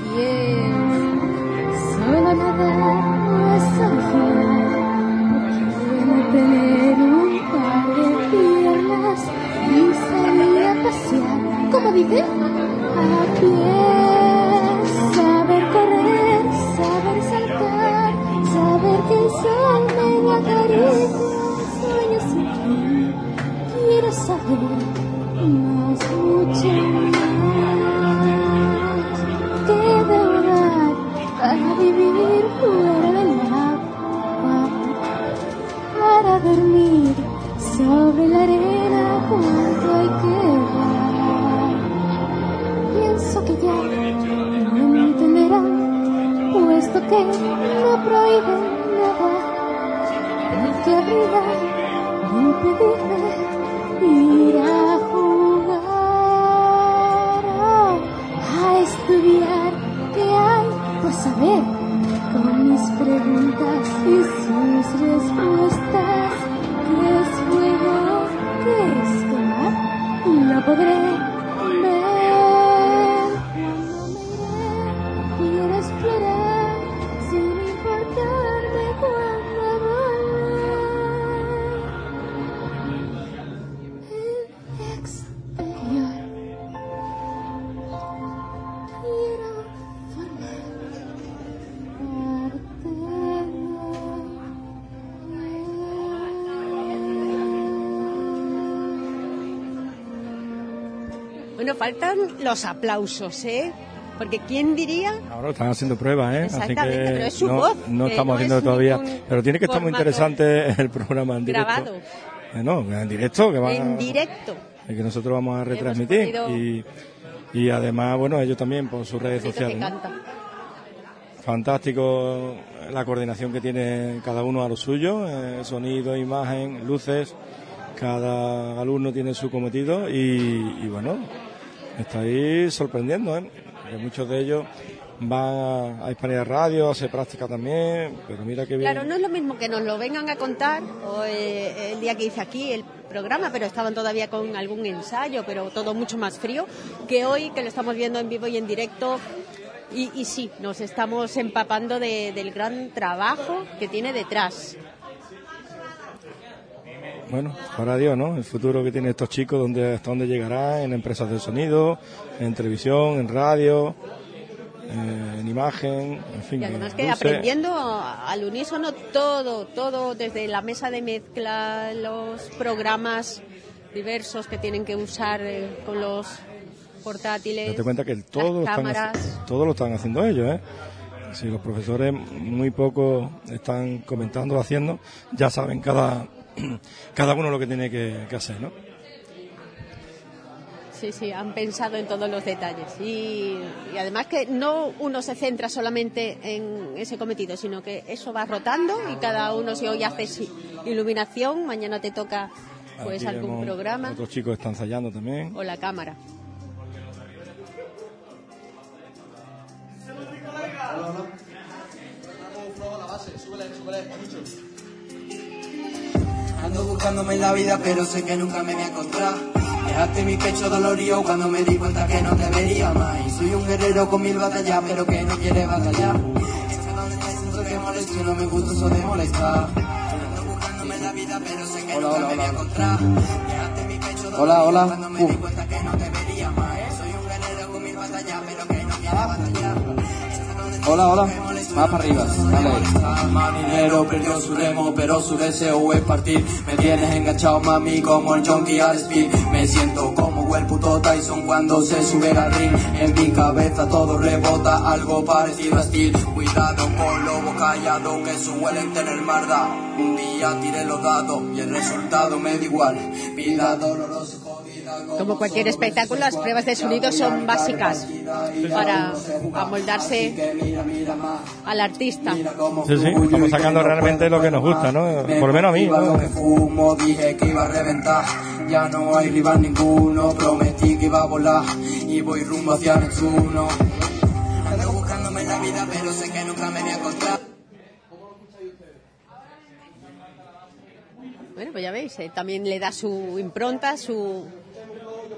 pies. Solo nadar no es original. Quiero tener un par de piernas y salir a pasear. ¿Cómo dice? A pies. Saber correr, saber saltar, saber que el sol me acaricia. Sueño sin fin. Quiero saber más, mucho más. Que debo dar para vivir fuera del agua, para dormir sobre la arena. Cuánto hay que dar. Pienso que ya no me entenderán, puesto que no prohíben nada. Hay que abrigar, impedirme ir a jugar, a estudiar. ¿Qué hay? Pues saber, con mis preguntas y sus respuestas. ¿Qué es fuego? ¿Qué es quemar? Lo podré ver cuando me iré. Quiero explorar sin importarme cuándo volver. El exterior. Quiero formar parte Bueno, faltan los aplausos, ¿eh? Porque ¿quién diría? Ahora están haciendo pruebas, ¿eh? Exactamente, Así que pero es su no, voz, no que estamos no haciendo es todavía. ningún Pero tiene que estar muy formato interesante el programa en directo. grabado. Eh, no, en directo, que van En a- directo. y que nosotros vamos a retransmitir. podido- Y, y además, bueno, ellos también por sus redes Que sociales. ¿no? canta. Fantástico la coordinación que tiene cada uno a lo suyo, eh, sonido, imagen, luces. Cada alumno tiene su cometido y, y bueno, estáis sorprendiendo, ¿eh? Porque muchos de ellos van a, a Hispanidad Radio, a hacer práctica también, pero mira qué bien. Claro, no es lo mismo que nos lo vengan a contar o, eh, el día que hice aquí el programa, pero estaban todavía con algún ensayo, pero todo mucho más frío, que hoy que lo estamos viendo en vivo y en directo. Y, y sí, nos estamos empapando de- del gran trabajo que tiene detrás. Bueno, para Dios, ¿no? El futuro que tienen estos chicos, donde, hasta dónde llegarán, en empresas de sonido, en televisión, en radio, eh, en imagen, en fin. Y además en que luces. aprendiendo al unísono todo, todo desde la mesa de mezcla, los programas diversos que tienen que usar eh, con los portátiles, Date cuenta que el- todo, lo las están, cámaras. haci- todo lo están haciendo ellos, ¿eh? Si los profesores muy poco están comentando o haciendo, ya saben cada, cada uno lo que tiene que, que hacer, ¿no? Sí, sí, han pensado en todos los detalles. Y, y además que no uno se centra solamente en ese cometido, sino que eso va rotando y cada uno, si hoy haces iluminación, mañana te toca pues Aquí algún vemos, programa Otros chicos están ensayando también. o la cámara. Ando buscándome en la vida, pero sé que nunca me voy a encontrar. Dejaste mi pecho dolorido cuando me di cuenta que no te vería más. Y soy un guerrero con mil batallas, pero que no quiere batallar. Sé dónde te siento que molesto y no me gusta eso de molestar. Ando buscándome en la vida, pero sé que Hola, nunca hola, me voy a hola. encontrar. Dejaste mi pecho dolorido Hola, hola. cuando me di Uh. cuenta que no te vería más. Soy un guerrero con mil batallas, pero que no quiere batallar. Hola, hola. Más para arriba. Dale. Marinero perdió su remo, pero su deseo es partir. Me tienes enganchado, mami, como el junkie al speed. Me siento como el puto Tyson cuando se sube al ring. En mi cabeza todo rebota, algo parecido a Steel. Cuidado con lobo callado, que suelen tener maldad. Un día tiré los dados y el resultado me da igual. Vida dolorosa. Como cualquier espectáculo, las pruebas de sonido son básicas para amoldarse al artista. Sí, sí, estamos sacando realmente lo que nos gusta, ¿no? Por lo menos a mí, Iba ¿no? lo que fumo, dije que iba a reventar. Ya no hay rival ninguno, prometí que iba a volar. Y voy rumbo hacia Neptuno. Ando buscándome en la vida, pero sé que nunca me voy a encontrar. Bueno, pues ya veis, eh, también le da su impronta, su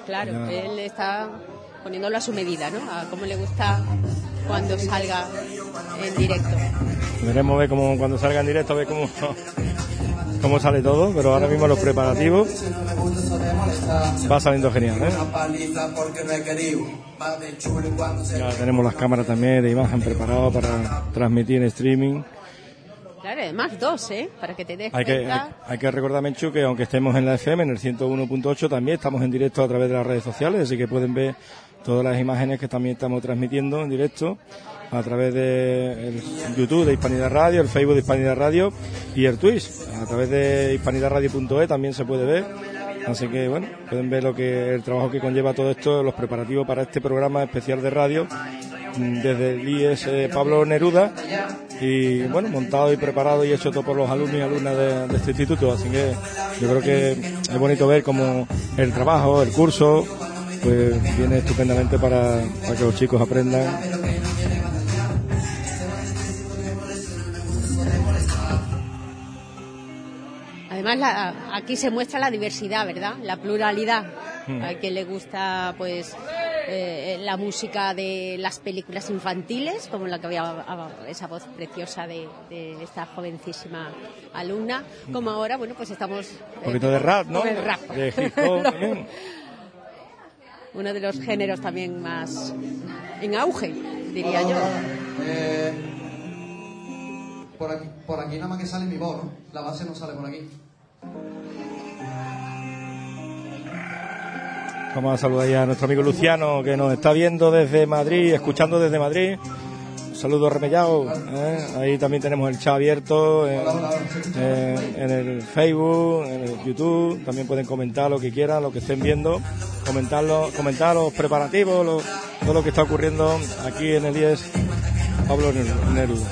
claro, Ya. él está poniéndolo a su medida, ¿no? A cómo le gusta cuando salga en directo. Veremos ver cómo cuando salga en directo, a ver cómo, cómo sale todo, pero ahora mismo los preparativos va saliendo genial, ¿eh? Ya tenemos las cámaras también de imagen preparadas para transmitir en streaming. Claro, además dos, ¿eh? Para que te des Hay que, hay, cuenta. hay que recordar, Menchu, que aunque estemos en la F M, en el ciento uno punto ocho, también estamos en directo a través de las redes sociales, así que pueden ver todas las imágenes que también estamos transmitiendo en directo a través de el YouTube de Hispanidad Radio, el Facebook de Hispanidad Radio y el Twitch. A través de hispanidad radio punto e también se puede ver. Así que, bueno, pueden ver lo que el trabajo que conlleva todo esto, los preparativos para este programa especial de radio desde el I E S Pablo Neruda, y bueno, montado y preparado y hecho todo por los alumnos y alumnas de, de este instituto. Así que yo creo que es bonito ver cómo el trabajo, el curso, pues viene estupendamente para, para que los chicos aprendan. Además, la, aquí se muestra la diversidad, ¿verdad? La pluralidad. Mm. A quien le gusta, pues, eh, la música de las películas infantiles, como la que había esa voz preciosa de, de esta jovencísima alumna, como ahora, bueno, pues estamos... Un poquito de rap, ¿no? Con el rap. De hip hop también. Uno de los géneros también más en auge, diría yo. Eh, por, aquí, por aquí nada más que sale mi voz, ¿no? La base no sale por aquí. Vamos a saludar ya a nuestro amigo Luciano, que nos está viendo desde Madrid, escuchando desde Madrid. Un saludo remellado, ¿eh? Ahí también tenemos el chat abierto en, eh, en el Facebook, en el YouTube. También pueden comentar lo que quieran, lo que estén viendo, comentarlo, comentar los preparativos, lo, todo lo que está ocurriendo aquí en el I E S Pablo Neruda.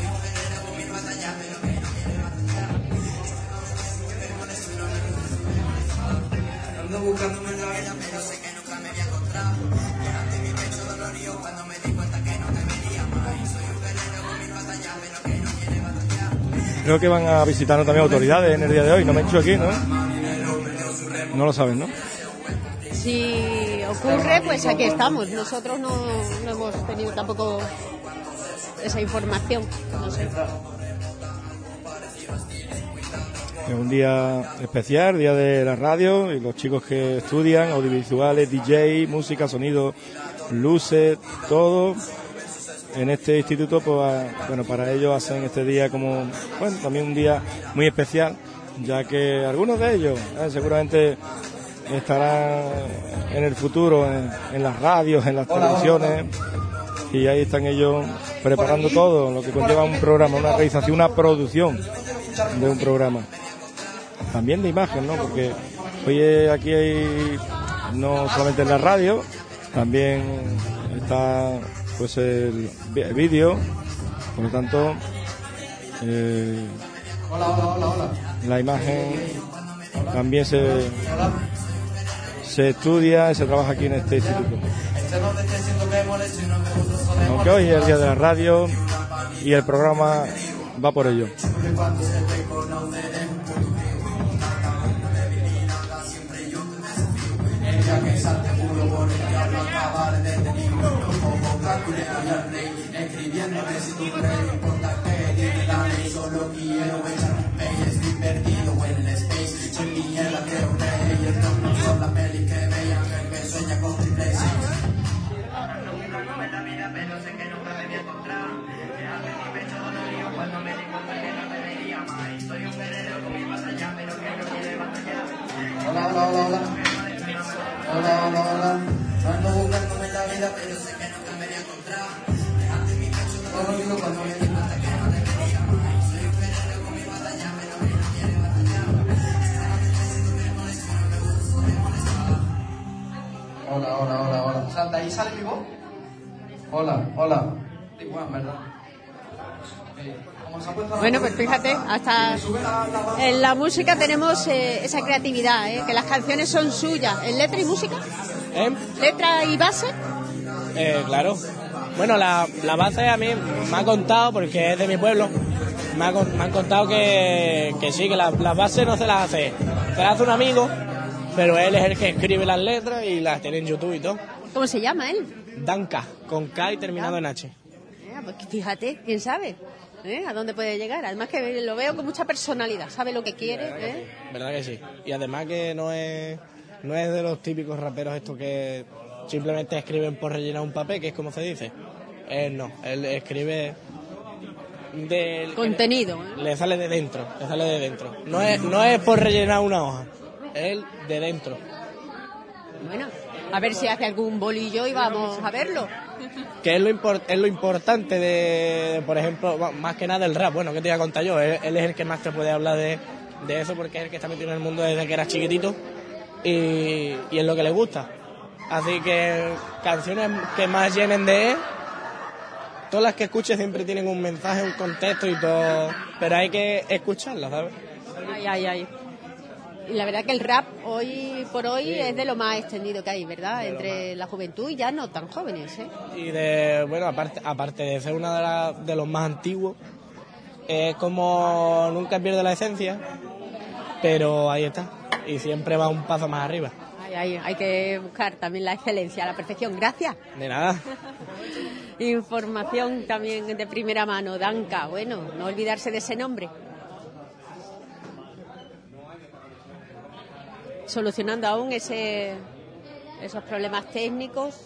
Creo que van a visitarnos también autoridades en el día de hoy. No me he hecho aquí, ¿no? No lo saben, ¿no? Si ocurre, pues aquí estamos. Nosotros no, no hemos tenido tampoco esa información. No sé. Es un día especial, día de la radio, y los chicos que estudian audiovisuales, D J, música, sonido, luces, todo. En este instituto, pues bueno, para ellos hacen este día como, bueno, también un día muy especial, ya que algunos de ellos eh, seguramente estarán en el futuro en, en las radios, en las hola, televisiones, hola, hola. Y ahí están ellos preparando todo lo que conlleva un programa, una realización, una producción de un programa. También de imagen, ¿no? Porque hoy aquí hay, no solamente en la radio, también está pues el vídeo, por lo tanto eh, hola, hola, hola, hola. La imagen también se se estudia y se trabaja aquí en este instituto. Aunque hoy es el día de la radio y el programa va por ello. Escribiéndome si tú crees que importa que tiene la ley, solo quiero echar peyes invertido en el space, soy mierda que un rey, y el no son las pelis que vean el que sueña con triple seis. No buscándome la vida, pero sé que nunca me voy a encontrar, que hace mi pecho dolorido cuando me di cuenta que no debería más, soy un guerrero con mi más allá, pero que no quiere batallar. Hola, hola, hola, hola. Hola, hola, hola. Ando buscándome la vida, pero sé que nunca me voy a encontrar. Todo lo digo cuando me di cuenta que no debería más. Soy un guerrero con mi batalla, pero que no quiere batallar. Hola, hola, hola, hola. O sea, ¿de ahí sale mi voz? Hola, hola. Igual, ¿verdad? Bueno, pues fíjate, hasta en la música tenemos eh, esa creatividad, eh, que las canciones son suyas. ¿En letra y música? ¿Eh? ¿Letra y base? Eh, claro. Bueno, la, la base a mí me ha contado, porque es de mi pueblo, me, ha, me han contado que, que sí, que las la bases no se las hace. Se las hace un amigo pero él es el que escribe las letras y las tiene en YouTube y todo. ¿Cómo se llama él? Danka, con K y terminado en H. Eh, pues fíjate, quién sabe, ¿eh? A dónde puede llegar. Además que lo veo con mucha personalidad, sabe lo que quiere, ¿eh? ¿Verdad que sí? Y además que no es, no es de los típicos raperos estos que simplemente escriben por rellenar un papel, que es como se dice. Él no, él escribe del contenido, ¿eh? Le sale de dentro, le sale de dentro. No es, no es por rellenar una hoja, él de dentro. Bueno, a ver si hace algún bolillo y vamos a verlo. Que es lo, import, es lo importante de, de, por ejemplo, más que nada el rap. Bueno, ¿qué te voy a contar yo? Él, él es el que más te puede hablar de, de eso porque es el que está metido en el mundo desde que era chiquitito y, y es lo que le gusta. Así que canciones que más llenen de él, todas las que escuches siempre tienen un mensaje, un contexto y todo, pero hay que escucharlas, ¿sabes? Ay, ay, ay. Y la verdad que el rap hoy por hoy sí. es de lo más extendido que hay, ¿verdad? Entre la juventud y ya no tan jóvenes, ¿eh? Y de, bueno, aparte, aparte de ser uno de, la, de los más antiguos, es como nunca pierde la esencia, pero ahí está, y siempre va un paso más arriba. Ay, ay, hay que buscar también la excelencia, la perfección. Gracias. De nada. Información también de primera mano, Danka. Bueno, no olvidarse de ese nombre. Solucionando aún ese, esos problemas técnicos.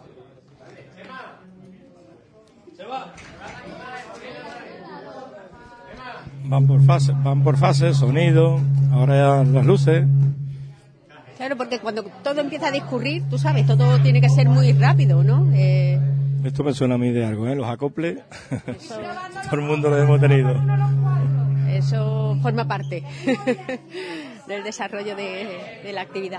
Van por fase, van por fase, sonido, ahora las luces. Claro, porque cuando todo empieza a discurrir, tú sabes, todo tiene que ser muy rápido, ¿no? Eh... Esto me suena a mí de algo, ¿eh? Los acoples, eso... todo el mundo lo hemos tenido. Eso forma parte del desarrollo de, de la actividad.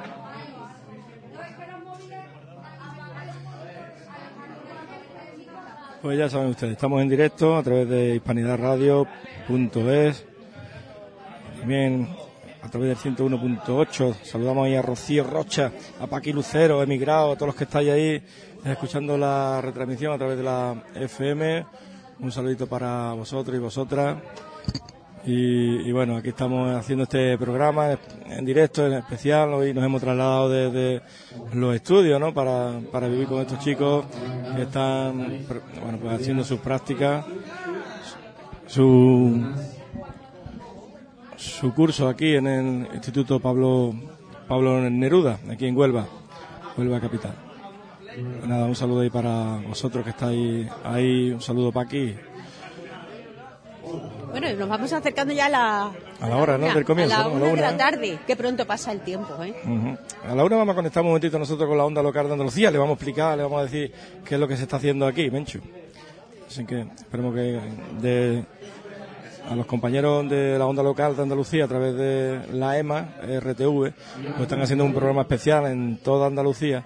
Pues ya saben ustedes, estamos en directo a través de hispanidad radio punto es, también a través del ciento uno punto ocho. Saludamos ahí a Rocío Rocha, a Paqui Lucero, emigrado, a todos los que estáis ahí escuchando la retransmisión a través de la F M. Un saludito para vosotros y vosotras. Y, y bueno, aquí estamos haciendo este programa en directo, en especial. Hoy nos hemos trasladado desde los estudios, ¿no? Para, para vivir con estos chicos que están, bueno, pues haciendo sus prácticas, su, su curso aquí en el Instituto Pablo, Pablo Neruda, aquí en Huelva, Huelva capital. Pues nada, un saludo ahí para vosotros que estáis ahí, un saludo para aquí. Bueno, nos vamos acercando ya a la, a la hora, ¿no? Del comienzo, a la ¿no? una A la de una. la tarde. Qué pronto pasa el tiempo, ¿eh? Uh-huh. A la una vamos a conectar un momentito nosotros con la onda local de Andalucía. Le vamos a explicar, le vamos a decir qué es lo que se está haciendo aquí, Menchu. Así que esperemos que de, a los compañeros de la onda local de Andalucía a través de la E M A, R T V, pues están haciendo un programa especial en toda Andalucía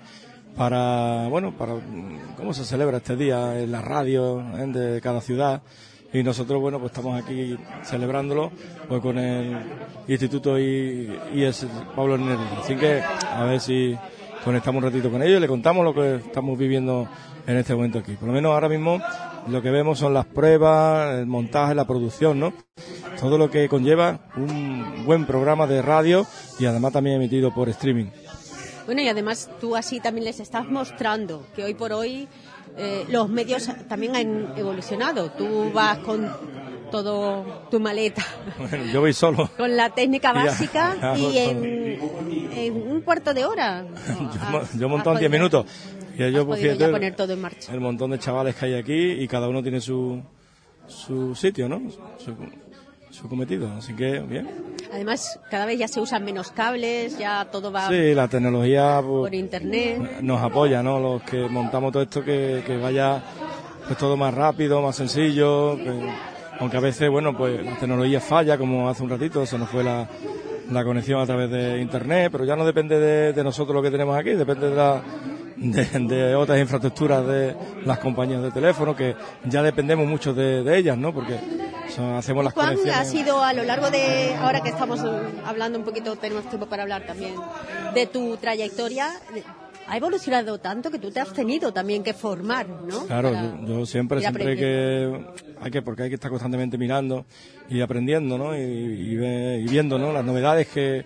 para, bueno, para cómo se celebra este día en la radio, ¿eh? De cada ciudad. Y nosotros, bueno, pues estamos aquí celebrándolo pues con el Instituto I S Pablo Neruda. Así que a ver si conectamos un ratito con ellos y le contamos lo que estamos viviendo en este momento aquí. Por lo menos ahora mismo lo que vemos son las pruebas, el montaje, la producción, ¿no? Todo lo que conlleva un buen programa de radio y además también emitido por streaming. Bueno, y además tú así también les estás mostrando que hoy por hoy eh, los medios también han evolucionado. Tú vas con todo tu maleta. Bueno, yo voy solo. Con la técnica básica ya, ya, y en, en un cuarto de hora. yo, yo monto en diez minutos. Y yo has ya poner todo en marcha. El montón de chavales que hay aquí y cada uno tiene su, su sitio, ¿no? Su, su cometido, así que bien. Además, cada vez ya se usan menos cables, ya todo va sí, la tecnología pues, por internet. Nos apoya, ¿no? Los que montamos todo esto, que, que vaya pues todo más rápido, más sencillo, que, aunque a veces, bueno, pues la tecnología falla, como hace un ratito, se nos fue la, la conexión a través de internet, pero ya no depende de, de nosotros lo que tenemos aquí, depende de la De, de otras infraestructuras de las compañías de teléfono, que ya dependemos mucho de, de ellas, ¿no? Porque son, hacemos las ¿Cuán conexiones. ha sido a lo largo de, ahora que estamos hablando un poquito, tenemos tiempo para hablar también, de tu trayectoria, ha evolucionado tanto que tú te has tenido también que formar, ¿no? Claro, Para yo, yo siempre, siempre que hay que, porque hay que estar constantemente mirando y aprendiendo, ¿no? Y, y, y viendo, ¿no? Las novedades que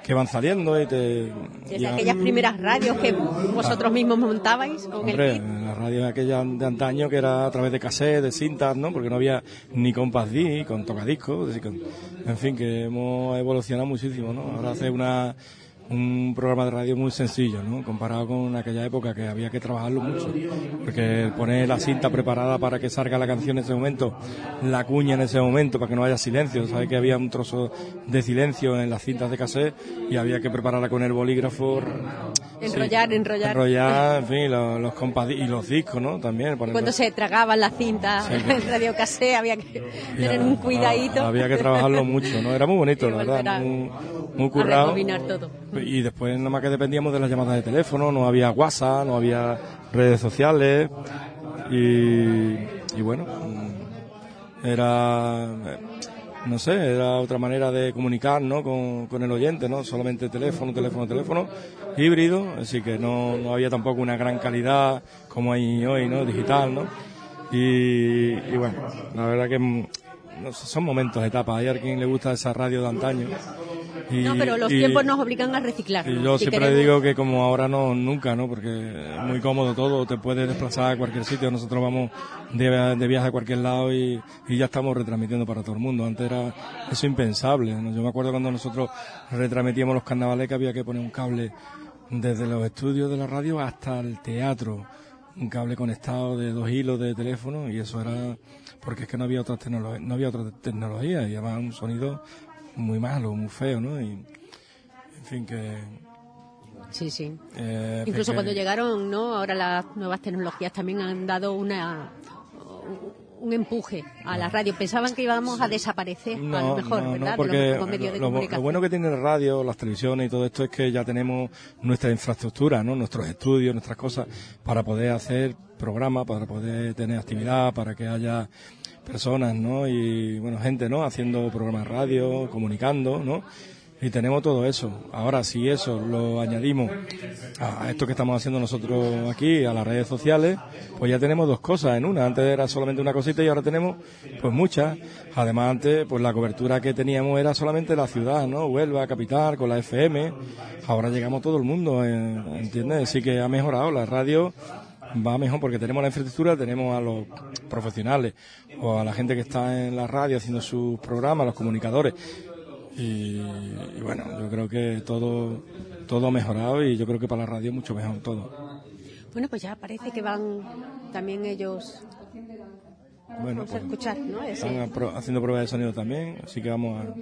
que van saliendo y te... Desde y, aquellas primeras radios que vosotros mismos montabais con hombre, el kit. la radio aquella de antaño que era a través de cassette, de cintas, ¿no? Porque no había ni compact disc, con tocadiscos, es decir, con- en fin, que hemos evolucionado muchísimo, ¿no? Ahora hace una un programa de radio muy sencillo, ¿no? Comparado con aquella época que había que trabajarlo mucho, porque el poner la cinta preparada para que salga la canción en ese momento, la cuña en ese momento para que no haya silencio, sabes que había un trozo de silencio en las cintas de cassette y había que prepararla con el bolígrafo, Enrollar, sí, enrollar. enrollar, en fin, los, los compas y los discos, ¿no? También poner- Cuando se tragaban las cintas Sí. en radio casé había que tener un cuidadito. había que trabajarlo mucho, ¿no? Era muy bonito, la volver verdad, a- muy, muy A currado. rebobinar todo. Y después nada más que dependíamos de las llamadas de teléfono, no había WhatsApp, no había redes sociales y, y bueno, mm, era, eh, no sé, era otra manera de comunicar, ¿no? con, con el oyente, ¿no? Solamente teléfono, teléfono, teléfono, híbrido, así que no, no había tampoco una gran calidad como hay hoy, ¿no? Digital, ¿no? Y, y bueno, la verdad que mm, no sé, son momentos, etapas. Hay a quien le gusta esa radio de antaño. Y, No, pero los y- tiempos nos obligan a reciclar. y yo Si siempre queremos- digo que como ahora no, nunca, ¿no? Porque es muy cómodo todo, te puedes desplazar a cualquier sitio, nosotros vamos de, de viaje a cualquier lado y, y ya estamos retransmitiendo para todo el mundo. Antes era eso impensable, ¿no? Yo me acuerdo cuando nosotros retransmitíamos los carnavales que había que poner un cable desde los estudios de la radio hasta el teatro, un cable conectado de dos hilos de teléfono y eso era porque es que no había otras tecnologías, no había otra tecnología y además un sonido muy malo, muy feo, ¿no? Y, en fin, que... Sí, sí. eh, Incluso que- cuando llegaron, ¿no? Ahora las nuevas tecnologías también han dado una un empuje a la radio. Pensaban que íbamos a desaparecer, a lo mejor, no, ¿verdad? no, porque de los, como medios de lo, lo comunicación. bueno que tiene la radio, las televisiones y todo esto es que ya tenemos nuestra infraestructura, ¿no? Nuestros estudios, nuestras cosas, para poder hacer programas, para poder tener actividad, para que haya personas, ¿no? Y, bueno, gente, ¿no? Haciendo programas de radio, comunicando, ¿no? Y tenemos todo eso. Ahora, si eso lo añadimos a esto que estamos haciendo nosotros aquí, a las redes sociales, pues ya tenemos dos cosas en una. Antes era solamente una cosita y ahora tenemos pues muchas. Además, antes pues la cobertura que teníamos era solamente la ciudad, ¿no? Huelva, capital, con la F M. Ahora llegamos todo el mundo, eh, ¿entiendes? Así que ha mejorado. La radio va mejor porque tenemos la infraestructura, tenemos a los profesionales o a la gente que está en la radio haciendo sus programas, los comunicadores. Y, y bueno, yo creo que todo todo ha mejorado y yo creo que para la radio mucho mejor todo. Bueno, pues ya parece que van también ellos Bueno, vamos a escuchar, ¿no? Ese- están apro- haciendo pruebas de sonido también, así que vamos a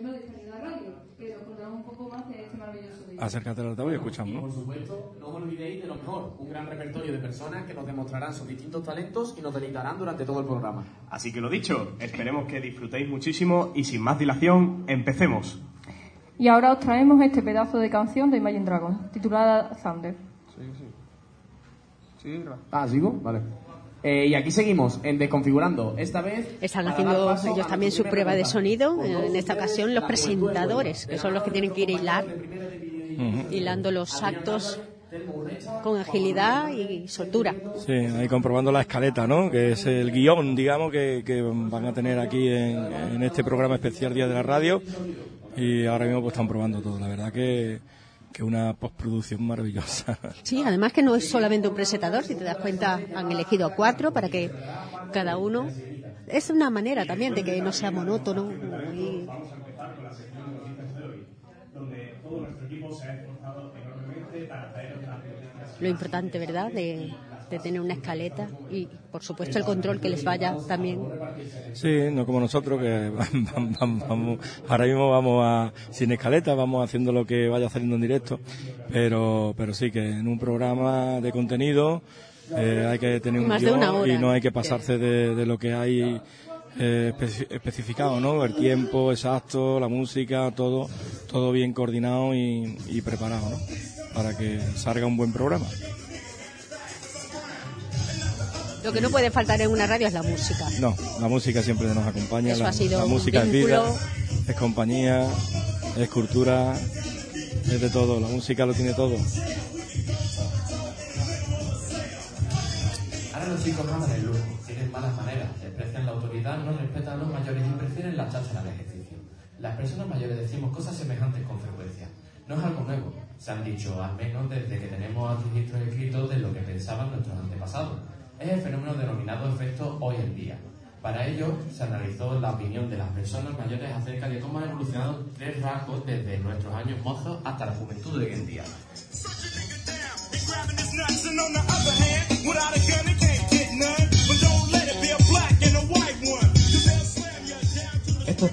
acércate al altavoz y escuchamos, Por ¿no? supuesto, no os olvidéis de lo mejor, un gran repertorio de personas que nos demostrarán sus distintos talentos y nos deleitarán durante todo el programa. Así que lo dicho, esperemos que disfrutéis muchísimo y sin más dilación, empecemos. Y ahora os traemos este pedazo de canción de Imagine Dragons, titulada Thunder. Sí, sí. Sí, ah, ¿sigo? Vale. Eh, y aquí seguimos en Desconfigurando. Esta vez Están para haciendo dar paso ellos a también su nuestro prueba de primer sonido, reportaje. en esta ocasión los presentadores, que son los que tienen que ir a hilar, Ujú. hilando los actos con agilidad y soltura. Sí, ahí comprobando la escaleta, ¿no? Que es el guión, digamos, que, que van a tener aquí en, en este programa especial Día de la Radio. Y ahora mismo pues están probando todo. La verdad que que una postproducción maravillosa. Sí, además que no es solamente un presentador, si te das cuenta han elegido a cuatro para que cada uno... Es una manera también de que no sea monótono. Y... Lo importante, ¿verdad?, de, de tener una escaleta y, por supuesto, el control que les vaya también. Sí, no como nosotros que vamos, vamos, ahora mismo vamos a sin escaleta, vamos haciendo lo que vaya saliendo en directo, pero pero sí que en un programa de contenido eh, hay que tener un Más de guión una hora. y no hay que pasarse de, de lo que hay eh, especi- especificado, ¿no? El tiempo exacto, la música, todo todo bien coordinado y, y preparado, ¿no? Para que salga un buen programa. Lo que no puede faltar en una radio es la música. No, la música siempre nos acompaña. Eso la, ha sido la un música es vida, vínculo. es compañía, es cultura, es de todo. La música lo tiene todo. Ahora los chicos raman el lujo, tienen malas maneras, desprecian la autoridad, no respetan a los mayores y prefieren la cháchara al ejercicio. Las personas mayores decimos cosas semejantes con frecuencia. No es algo nuevo, se han dicho, al menos desde que tenemos registros escritos de lo que pensaban nuestros antepasados. Es el fenómeno denominado efecto hoy en día. Para ello, se analizó la opinión de las personas mayores acerca de cómo han evolucionado tres rasgos desde nuestros años mozos hasta la juventud de hoy en día. Esto...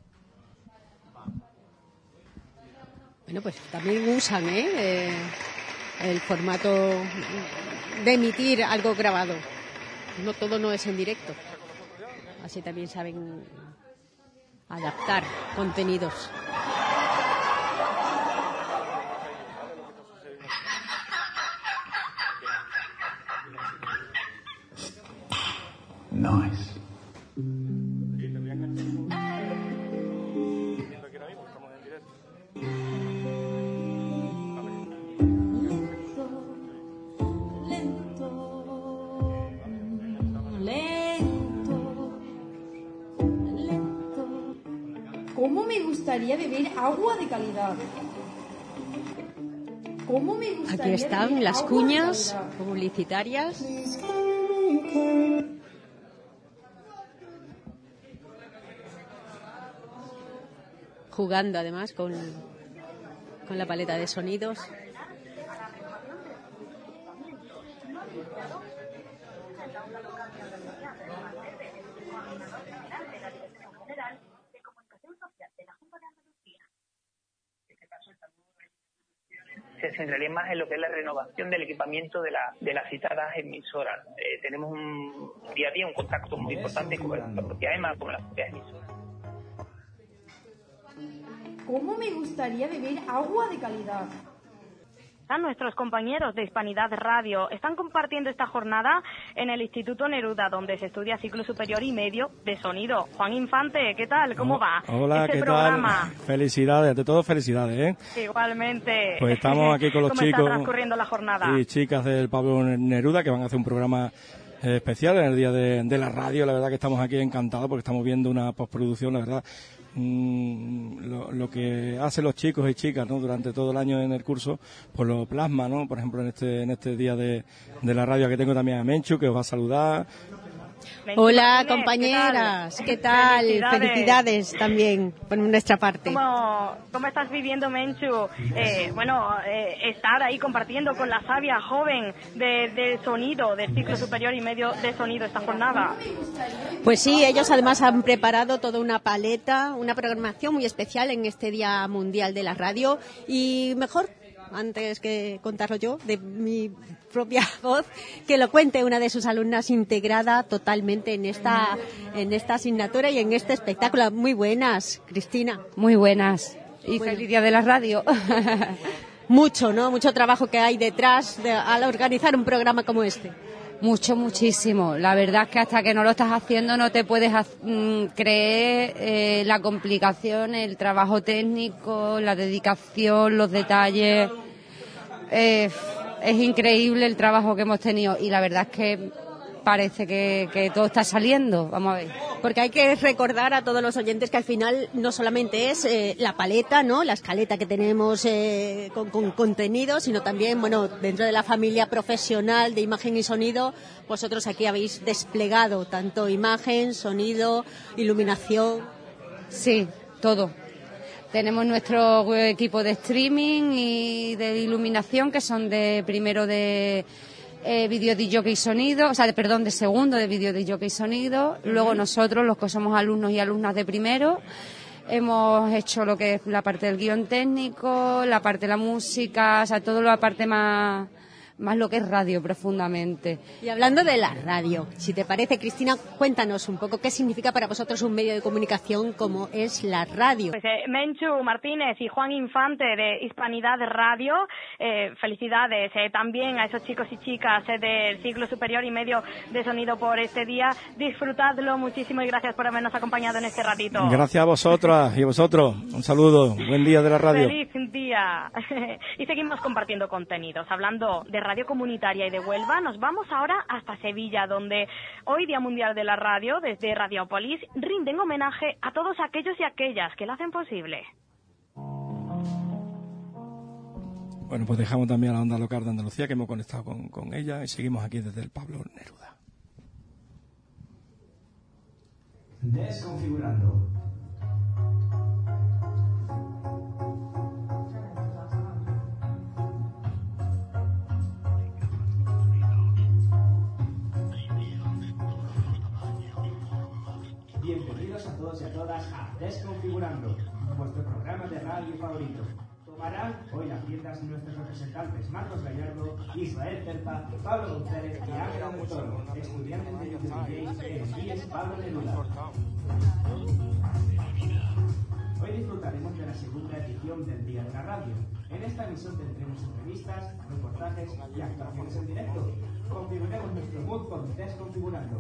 Bueno, pues también usan ¿eh? Eh, el formato de emitir algo grabado. No todo no es en directo. Así también saben adaptar contenidos. Nice. ¿Cómo me gustaría beber agua de calidad? ¿Cómo me gustaría Aquí están beber las agua cuñas de calidad? publicitarias. Jugando además con, con la paleta de sonidos. Se centraría más en lo que es la renovación del equipamiento de, la, de las citadas emisoras. Eh, tenemos un día a día un contacto muy importante con la propia E M A, con las propias emisoras. ¿Cómo me gustaría beber agua de calidad? A nuestros compañeros de Hispanidad Radio están compartiendo esta jornada en el Instituto Neruda, donde se estudia ciclo superior y medio de sonido. Juan Infante, ¿qué tal? ¿Cómo va? Hola, este ¿qué programa? tal? Felicidades, ante todo felicidades, ¿eh? Igualmente. Pues estamos aquí con los ¿Cómo chicos está transcurriendo la jornada? y chicas del Pablo Neruda que van a hacer un programa eh, especial en el Día de, de la Radio. La verdad que estamos aquí encantados porque estamos viendo una postproducción, la verdad, mmm, lo, lo que hacen los chicos y chicas, ¿no? Durante todo el año en el curso, pues lo plasma, ¿no? Por ejemplo, en este en este Día de, de la Radio, que tengo también a Menchu, que os va a saludar. Menchu Hola, Martínez, compañeras, ¿qué tal? Felicidades. Felicidades también por nuestra parte. ¿Cómo, cómo estás viviendo, Menchu? Eh, bueno, eh, estar ahí compartiendo con la sabia joven de, de sonido, del ciclo superior y medio de sonido esta jornada. Pues sí, ellos además han preparado toda una paleta, una programación muy especial en este Día Mundial de la Radio y mejor, antes que contarlo yo, de mi propia voz, que lo cuente una de sus alumnas integrada totalmente en esta, en esta asignatura y en este espectáculo. Muy buenas, Cristina. Muy buenas. Y Bueno. feliz día de la radio. Mucho, ¿no? Mucho trabajo que hay detrás de, al organizar un programa como este. Mucho, muchísimo. La verdad es que hasta que no lo estás haciendo no te puedes haz- mm, creer eh, la complicación, el trabajo técnico, la dedicación, los detalles. Eh, es increíble el trabajo que hemos tenido y la verdad es que parece que, que todo está saliendo. Vamos a ver. Porque hay que recordar a todos los oyentes que al final no solamente es eh, la paleta, ¿no? La escaleta que tenemos eh, con, con contenido, sino también, bueno, dentro de la familia profesional de imagen y sonido, vosotros aquí habéis desplegado tanto imagen, sonido, iluminación. Sí, todo. Tenemos nuestro equipo de streaming y de iluminación que son de primero de eh, vídeo de jockey y sonido, o sea, de, perdón, de segundo de vídeo de jockey y sonido. Luego nosotros, los que somos alumnos y alumnas de primero, hemos hecho lo que es la parte del guión técnico, la parte de la música, o sea, todo la parte más, más lo que es radio profundamente. Y hablando de la radio, si te parece, Cristina, cuéntanos un poco qué significa para vosotros un medio de comunicación como es la radio. Pues eh, Menchu Martínez y Juan Infante de Hispanidad Radio, eh, felicidades eh, también a esos chicos y chicas eh, del ciclo superior y medio de sonido por este día. Disfrutadlo muchísimo y gracias por habernos acompañado en este ratito. Gracias a vosotras y a vosotros. Un saludo. Buen día de la radio. Feliz día. Y seguimos compartiendo contenidos. Hablando de radio comunitaria y de Huelva, nos vamos ahora hasta Sevilla, donde hoy, Día Mundial de la Radio, desde Radiopolis, rinden homenaje a todos aquellos y aquellas que lo hacen posible. Bueno, pues dejamos también a la onda local de Andalucía, que hemos conectado con, con ella, y seguimos aquí desde el Pablo Neruda. Desconfigurando. Bienvenidos a todos y a todas a Desconfigurando, vuestro programa de radio favorito. Tomarán hoy las riendas nuestros representantes Marcos Gallardo, Israel Cerpa, Pablo González y Ángela Montoro, estudiantes de YouTube D Js en el I E S Pablo Neruda. Hoy disfrutaremos de la segunda edición del Día de la Radio. En esta emisión tendremos entrevistas, reportajes y actuaciones en directo. Configuremos nuestro mood con Desconfigurando.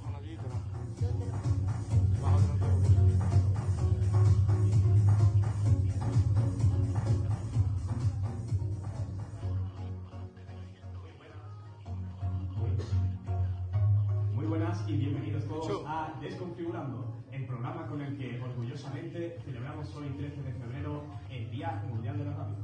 Muy buenas y bienvenidos todos a Desconfigurando, el programa con el que orgullosamente celebramos hoy, trece de febrero, el Día Mundial de la Radio.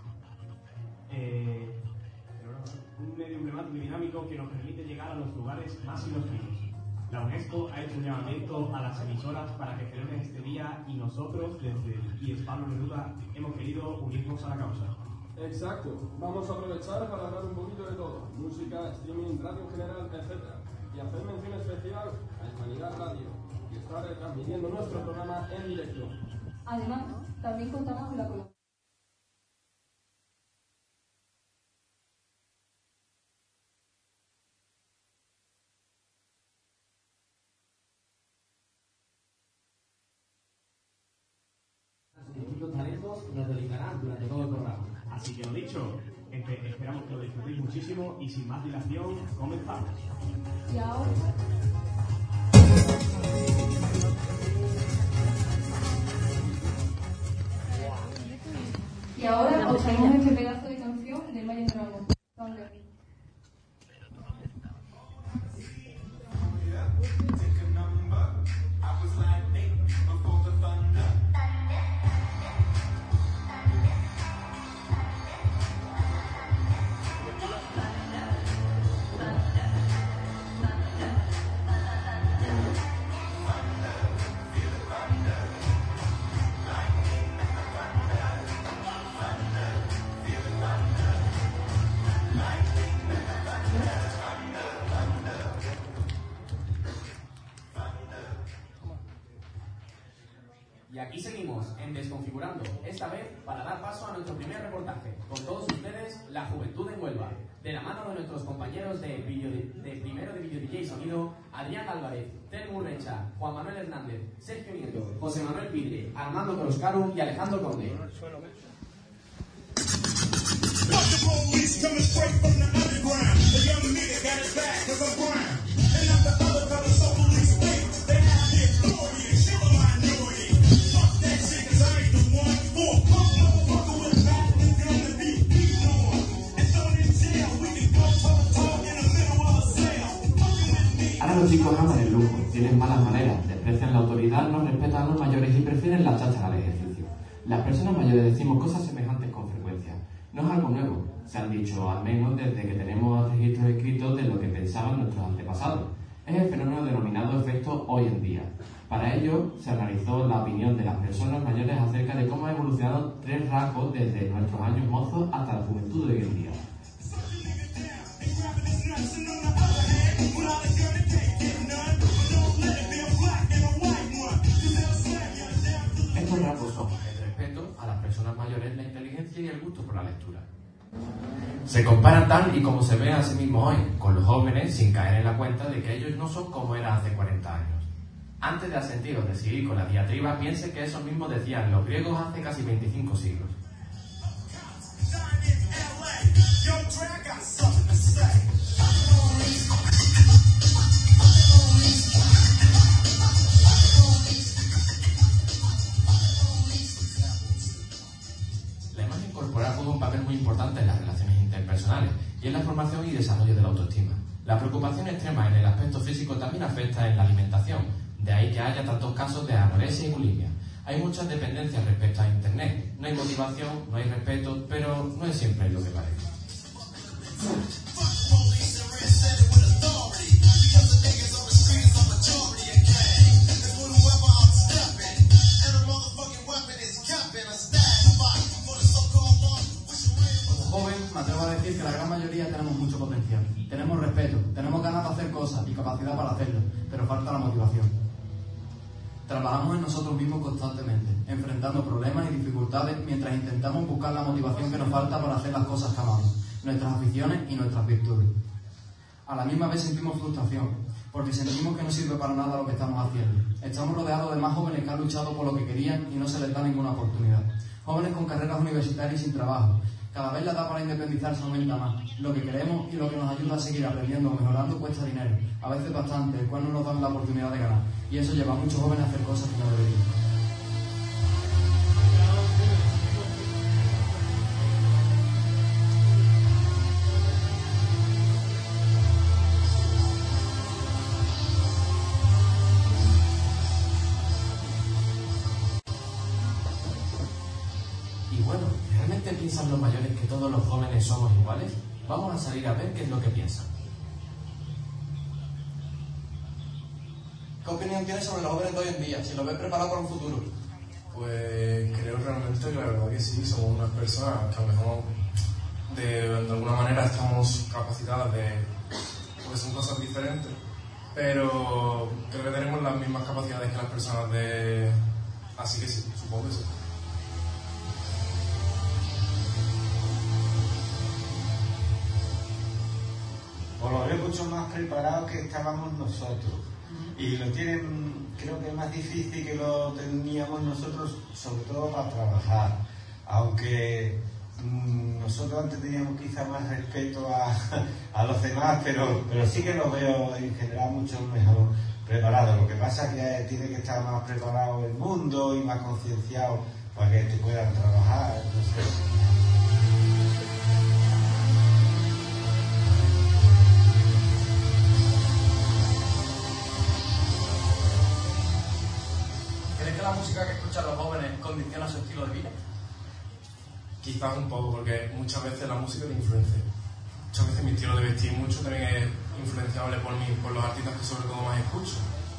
Eh, un medio emblemático y dinámico que nos permite llegar a los lugares más inhóspitos. La UNESCO ha hecho un llamamiento a las emisoras para que celebren este día y nosotros, desde el I E S Pablo Neruda, hemos querido unirnos a la causa. Exacto. Vamos a aprovechar para hablar un poquito de todo. Música, streaming, radio en general, etcétera. Y hacer mención especial a Hispanidad Radio y estar transmitiendo nuestro programa en directo. Además, también contamos con la colaboración. Distintos talentos nos dedicarán durante todo el programa. Así que lo dicho, esperamos que lo disfrutéis muchísimo y sin más dilación, comenzamos. Y ahora... Y ahora os traemos este pedazo de canción de Imagine Dragons. Thunder. Y aquí seguimos en Desconfigurando, esta vez para dar paso a nuestro primer reportaje. Con todos ustedes, la juventud en Huelva. De la mano de nuestros compañeros de, video de, de primero de Video D J y Sonido, Adrián Álvarez, Telmo Recha, Juan Manuel Hernández, Sergio Nieto, José Manuel Pidre, Armando Croscaru y Alejandro Conde. Ahora los chicos aman el lujo, tienen malas maneras, desprecian la autoridad, no respetan a los mayores y prefieren la cháchara al ejercicio. Las personas mayores decimos cosas semejantes con frecuencia. No es algo nuevo, se han dicho al menos desde que tenemos registros escritos de lo que pensaban nuestros antepasados. Es el fenómeno denominado efecto hoy en día. Para ello se analizó la opinión de las personas mayores acerca de cómo han evolucionado tres rasgos desde nuestros años mozos hasta la juventud de hoy en día. Estos rasgos son el respeto a las personas mayores, la inteligencia y el gusto por la lectura. Se comparan tal y como se ve a sí mismos hoy, con los jóvenes, sin caer en la cuenta de que ellos no son como eran hace cuarenta años. Antes de asentir o de seguir con la diatriba, piense que eso mismo decían los griegos hace casi veinticinco siglos. La imagen corporal juega un papel muy importante en las relaciones interpersonales y en la formación y desarrollo de la autoestima. La preocupación extrema en el aspecto físico también afecta en la alimentación, de ahí que haya tantos casos de anorexia y bulimia. Hay muchas dependencias respecto a Internet. No hay motivación, no hay respeto, pero no es siempre lo que parece. Me atrevo a decir que la gran mayoría tenemos mucho potencial. Tenemos respeto, tenemos ganas de hacer cosas y capacidad para hacerlo, pero falta la motivación. Trabajamos en nosotros mismos constantemente, enfrentando problemas y dificultades mientras intentamos buscar la motivación que nos falta para hacer las cosas que amamos, nuestras aficiones y nuestras virtudes. A la misma vez sentimos frustración, porque sentimos que no sirve para nada lo que estamos haciendo. Estamos rodeados de más jóvenes que han luchado por lo que querían y no se les da ninguna oportunidad. Jóvenes con carreras universitarias y sin trabajo. Cada vez la edad para independizarse aumenta más. Lo que queremos y lo que nos ayuda a seguir aprendiendo o mejorando cuesta dinero, a veces bastante, el cual no nos dan la oportunidad de ganar. Y eso lleva a muchos jóvenes a hacer cosas que no deberían. Y bueno, ¿realmente piensan los mayores que todos los jóvenes somos iguales? Vamos a salir a ver qué es lo que piensan. ¿Qué opinión tienes sobre los jóvenes de hoy en día? Si los ves preparados para un futuro. Pues creo realmente que la verdad que sí, somos unas personas que a lo mejor de, de alguna manera estamos capacitadas de... porque son cosas diferentes, pero creo que tenemos las mismas capacidades que las personas de... así que sí, supongo que sí. Pues lo veo mucho más preparados que estábamos nosotros. Y lo tienen, creo que es más difícil que lo teníamos nosotros, sobre todo para trabajar. Aunque mmm, nosotros antes teníamos quizá más respeto a, a los demás, pero, pero sí que lo veo en general mucho mejor preparados. Lo que pasa es que tiene que estar más preparado el mundo y más concienciado para que te puedan trabajar, no sé. ¿La música que escuchan los jóvenes condiciona su estilo de vida? Quizás un poco, porque muchas veces la música te influencia. Muchas veces mi estilo de vestir mucho también es influenciable por mí, por los artistas que sobre todo más escucho.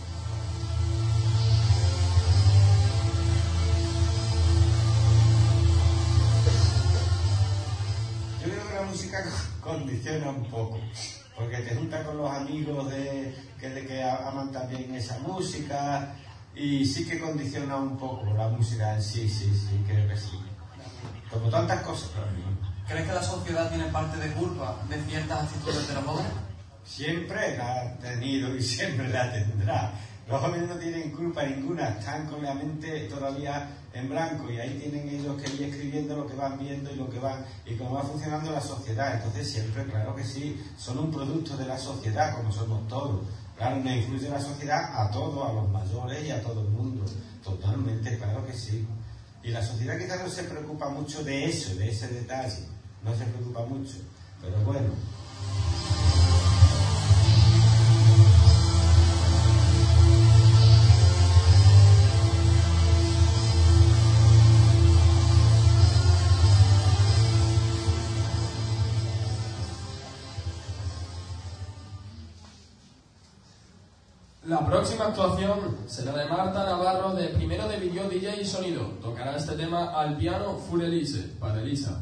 Yo creo que la música condiciona un poco, porque te junta con los amigos de que, de que aman también esa música. Y sí que condiciona un poco la música en sí, sí, sí, creo que sí. Como tantas cosas, claro. ¿Crees que la sociedad tiene parte de culpa de ciertas actitudes de los jóvenes? Siempre la ha tenido y siempre la tendrá. Los jóvenes no tienen culpa ninguna, están con la mente todavía en blanco y ahí tienen ellos que ir escribiendo lo que van viendo y lo que van y cómo va funcionando la sociedad. Entonces siempre, claro que sí, son un producto de la sociedad, como somos todos. Claro, nos influye la sociedad a todos, a los mayores y a todo el mundo. Totalmente, claro que sí. Y la sociedad quizás no se preocupa mucho de eso, de ese detalle. No se preocupa mucho. Pero bueno. La próxima actuación será de Marta Navarro, de primero de Video D J y Sonido. Tocará este tema al piano Fur Elise, para Elisa.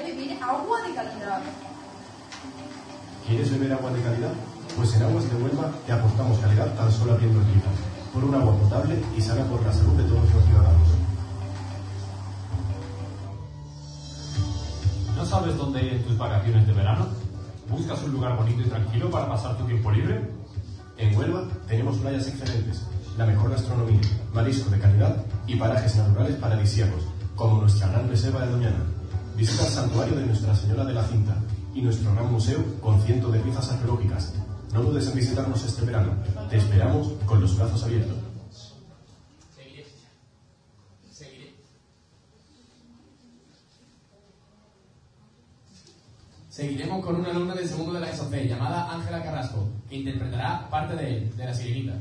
beber agua de calidad. ¿Quieres beber agua de calidad? Pues en Aguas de Huelva te aportamos calidad tan solo abriendo grifos, por un agua potable y sana por la salud de todos los ciudadanos. ¿No sabes dónde ir en tus vacaciones de verano? ¿Buscas un lugar bonito y tranquilo para pasar tu tiempo libre? En Huelva tenemos playas excelentes, la mejor gastronomía, marisco de calidad y parajes naturales paradisíacos, como nuestra gran reserva de Doñana. Visita el santuario de Nuestra Señora de la Cinta y nuestro gran museo con cientos de piezas arqueológicas. No dudes en visitarnos este verano. Te esperamos con los brazos abiertos. Seguiré. Seguiré. Seguiremos con una alumna del segundo de la ESO C llamada Ángela Carrasco, que interpretará parte de él, de La Sirenita.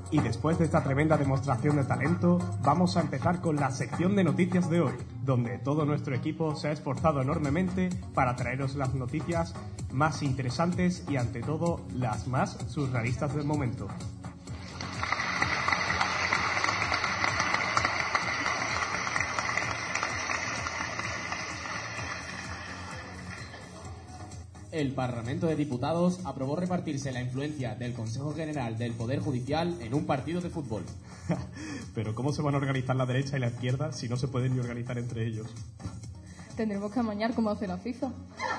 Y después de esta tremenda demostración de talento, vamos a empezar con la sección de noticias de hoy, donde todo nuestro equipo se ha esforzado enormemente para traeros las noticias más interesantes y, ante todo, las más surrealistas del momento. El Parlamento de Diputados aprobó repartirse la influencia del Consejo General del Poder Judicial en un partido de fútbol. Pero ¿cómo se van a organizar la derecha y la izquierda si no se pueden ni organizar entre ellos? Tendremos que amañar cómo hace la FIFA.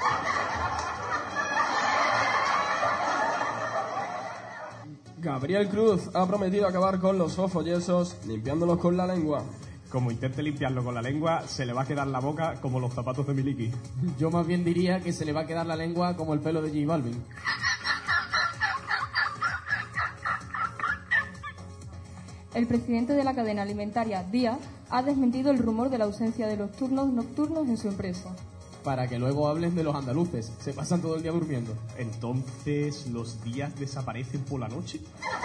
Gabriel Cruz ha prometido acabar con los fofollesos limpiándolos con la lengua. Como intente limpiarlo con la lengua, se le va a quedar la boca como los zapatos de Miliki. Yo más bien diría que se le va a quedar la lengua como el pelo de J Balvin. El presidente de la cadena alimentaria, Díaz, ha desmentido el rumor de la ausencia de los turnos nocturnos en su empresa. Para que luego hablen de los andaluces, se pasan todo el día durmiendo. Entonces, ¿los días desaparecen por la noche?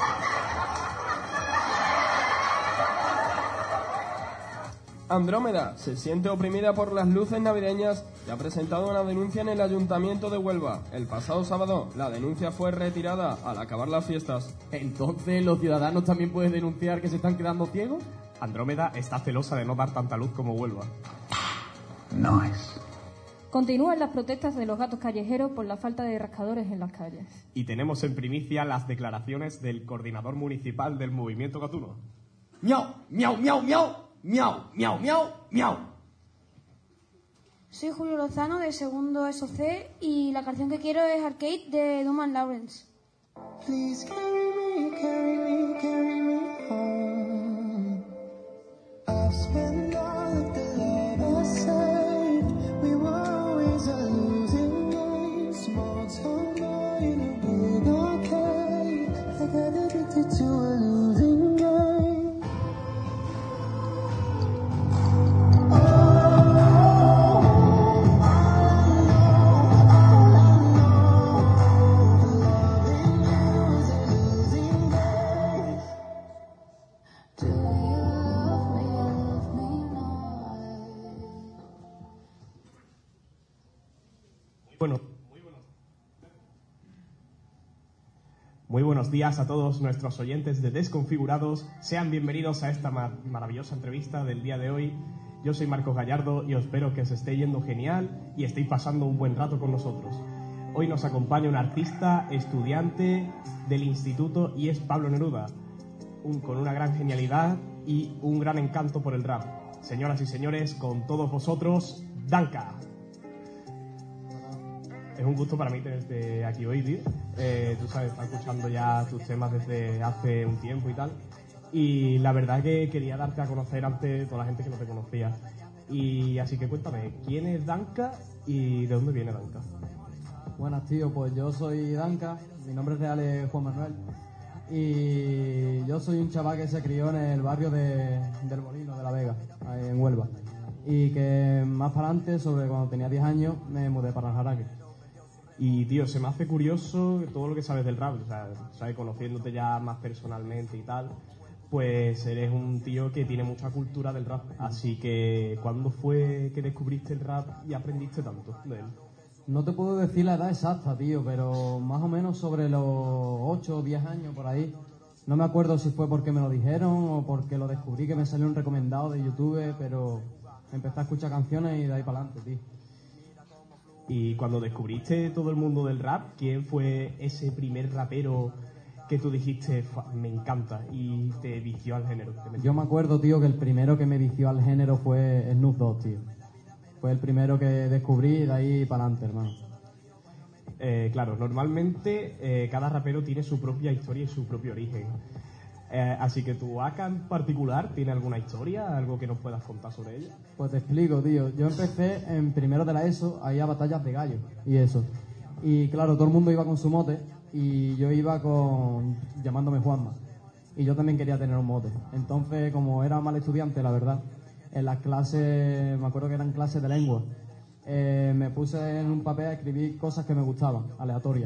Andrómeda se siente oprimida por las luces navideñas y ha presentado una denuncia en el Ayuntamiento de Huelva. El pasado sábado, la denuncia fue retirada al acabar las fiestas. Entonces, ¿los ciudadanos también pueden denunciar que se están quedando ciegos? Andrómeda está celosa de no dar tanta luz como Huelva. Nice. Continúan las protestas de los gatos callejeros por la falta de rascadores en las calles. Y tenemos en primicia las declaraciones del coordinador municipal del movimiento gatuno. ¡Miau, miau, miau, miau! Miau, miau, miau, miau. Soy Julio Lozano de segundo S O C y la canción que quiero es Arcade de Duman Lawrence. Please carry me, carry me, carry me home. I've spent all of the love I saved. We were always a losing game. Small town boy in a big arcade. I got addicted to a losing game. Bueno, muy buenos días a todos nuestros oyentes de Desconfigurados. Sean bienvenidos a esta mar- maravillosa entrevista del día de hoy. Yo soy Marcos Gallardo y os espero que os esté yendo genial y estéis pasando un buen rato con nosotros. Hoy nos acompaña un artista, estudiante del instituto, y es Pablo Neruda, un, con una gran genialidad y un gran encanto por el rap. Señoras y señores, con todos vosotros, Danka. Es un gusto para mí tenerte aquí hoy, tío. Eh, tú sabes, estás escuchando ya tus temas desde hace un tiempo y tal. Y la verdad es que quería darte a conocer ante toda la gente que no te conocía. Y así que cuéntame, ¿quién es Danka y de dónde viene Danka? Buenas, tío, pues yo soy Danka, mi nombre real es Juan Manuel. Y yo soy un chaval que se crió en el barrio de, del Molino de la Vega, ahí en Huelva. Y que más para adelante, sobre cuando tenía diez años, me mudé para Aljaraque. Y, tío, se me hace curioso todo lo que sabes del rap, o sea, sabes, conociéndote ya más personalmente y tal, pues eres un tío que tiene mucha cultura del rap. Así que, ¿cuándo fue que descubriste el rap y aprendiste tanto de él? No te puedo decir la edad exacta, tío, pero más o menos sobre los ocho o diez años por ahí. No me acuerdo si fue porque me lo dijeron o porque lo descubrí, que me salió un recomendado de YouTube, pero empecé a escuchar canciones y de ahí para adelante, tío. Y cuando descubriste todo el mundo del rap, ¿quién fue ese primer rapero que tú dijiste, me encanta, y te vició al género? Yo me acuerdo, tío, que el primero que me vició al género fue Snoop Dogg, tío. Fue el primero que descubrí y de ahí para adelante, hermano. Eh, claro, normalmente eh, cada rapero tiene su propia historia y su propio origen. Eh, así que tu A K en particular, ¿tiene alguna historia? ¿Algo que nos puedas contar sobre ella? Pues te explico, tío. Yo empecé en primero de la ESO, ahí a batallas de gallos y eso. Y claro, todo el mundo iba con su mote y yo iba con llamándome Juanma. Y yo también quería tener un mote. Entonces, como era mal estudiante, la verdad, en las clases, me acuerdo que eran clases de lengua, eh, me puse en un papel a escribir cosas que me gustaban, aleatorias.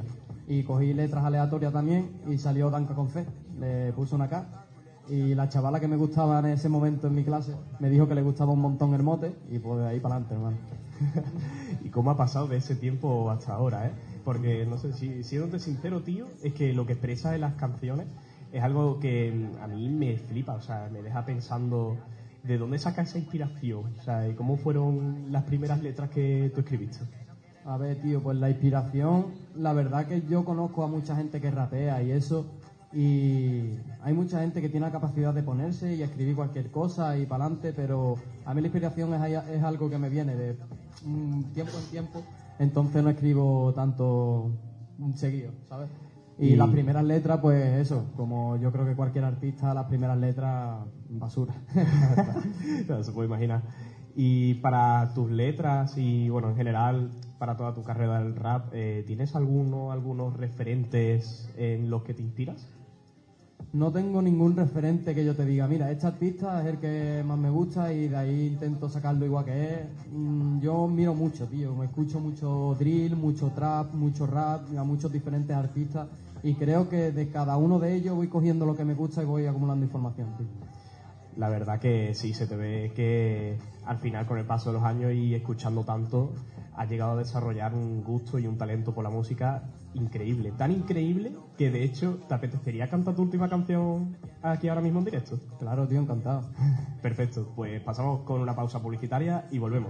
y cogí letras aleatorias también y salió Danca con Fe, le puse una K. Y la chavala que me gustaba en ese momento en mi clase me dijo que le gustaba un montón el mote y pues de ahí para adelante, hermano. ¿Y cómo ha pasado de ese tiempo hasta ahora, eh? Porque, no sé, si siéndote sincero, tío, es que lo que expresas en las canciones es algo que a mí me flipa, o sea, me deja pensando de dónde sacas esa inspiración, o sea, y cómo fueron las primeras letras que tú escribiste. A ver, tío, pues la inspiración, la verdad que yo conozco a mucha gente que rapea y eso, y hay mucha gente que tiene la capacidad de ponerse y escribir cualquier cosa y para adelante, pero a mí la inspiración es, es algo que me viene de um, tiempo en tiempo, entonces no escribo tanto seguido, ¿sabes? Y, y las primeras letras, pues eso, como yo creo que cualquier artista, las primeras letras, basura. No se puede imaginar. Y para tus letras y, bueno, en general, para toda tu carrera del rap, eh, ¿tienes alguno, algunos referentes en los que te inspiras? No tengo ningún referente que yo te diga, mira, este artista es el que más me gusta y de ahí intento sacarlo igual que es. Yo miro mucho, tío, me escucho mucho drill, mucho trap, mucho rap, a muchos diferentes artistas y creo que de cada uno de ellos voy cogiendo lo que me gusta y voy acumulando información, tío. La verdad que sí, se te ve que al final, con el paso de los años y escuchando tanto, has llegado a desarrollar un gusto y un talento por la música increíble. Tan increíble que, de hecho, ¿te apetecería cantar tu última canción aquí ahora mismo en directo? Claro, tío, encantado. Perfecto, pues pasamos con una pausa publicitaria y volvemos.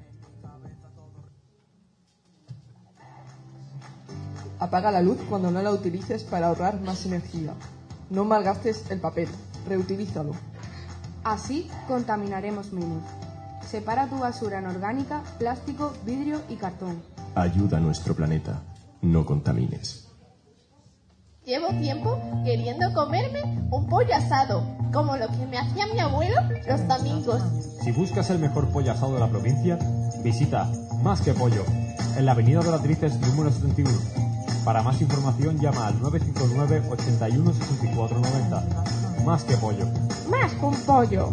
Apaga la luz cuando no la utilices para ahorrar más energía. No malgastes el papel, reutilízalo. Así contaminaremos menos. Separa tu basura en orgánica, plástico, vidrio y cartón. Ayuda a nuestro planeta. No contamines. Llevo tiempo queriendo comerme un pollo asado, como lo que me hacía mi abuelo los domingos. Si buscas el mejor pollo asado de la provincia, visita Más que Pollo, en la avenida Doratrices número setenta y uno. Para más información llama al nueve cinco nueve, ochenta y uno, sesenta y cuatro noventa. Más que Pollo. Más que un pollo.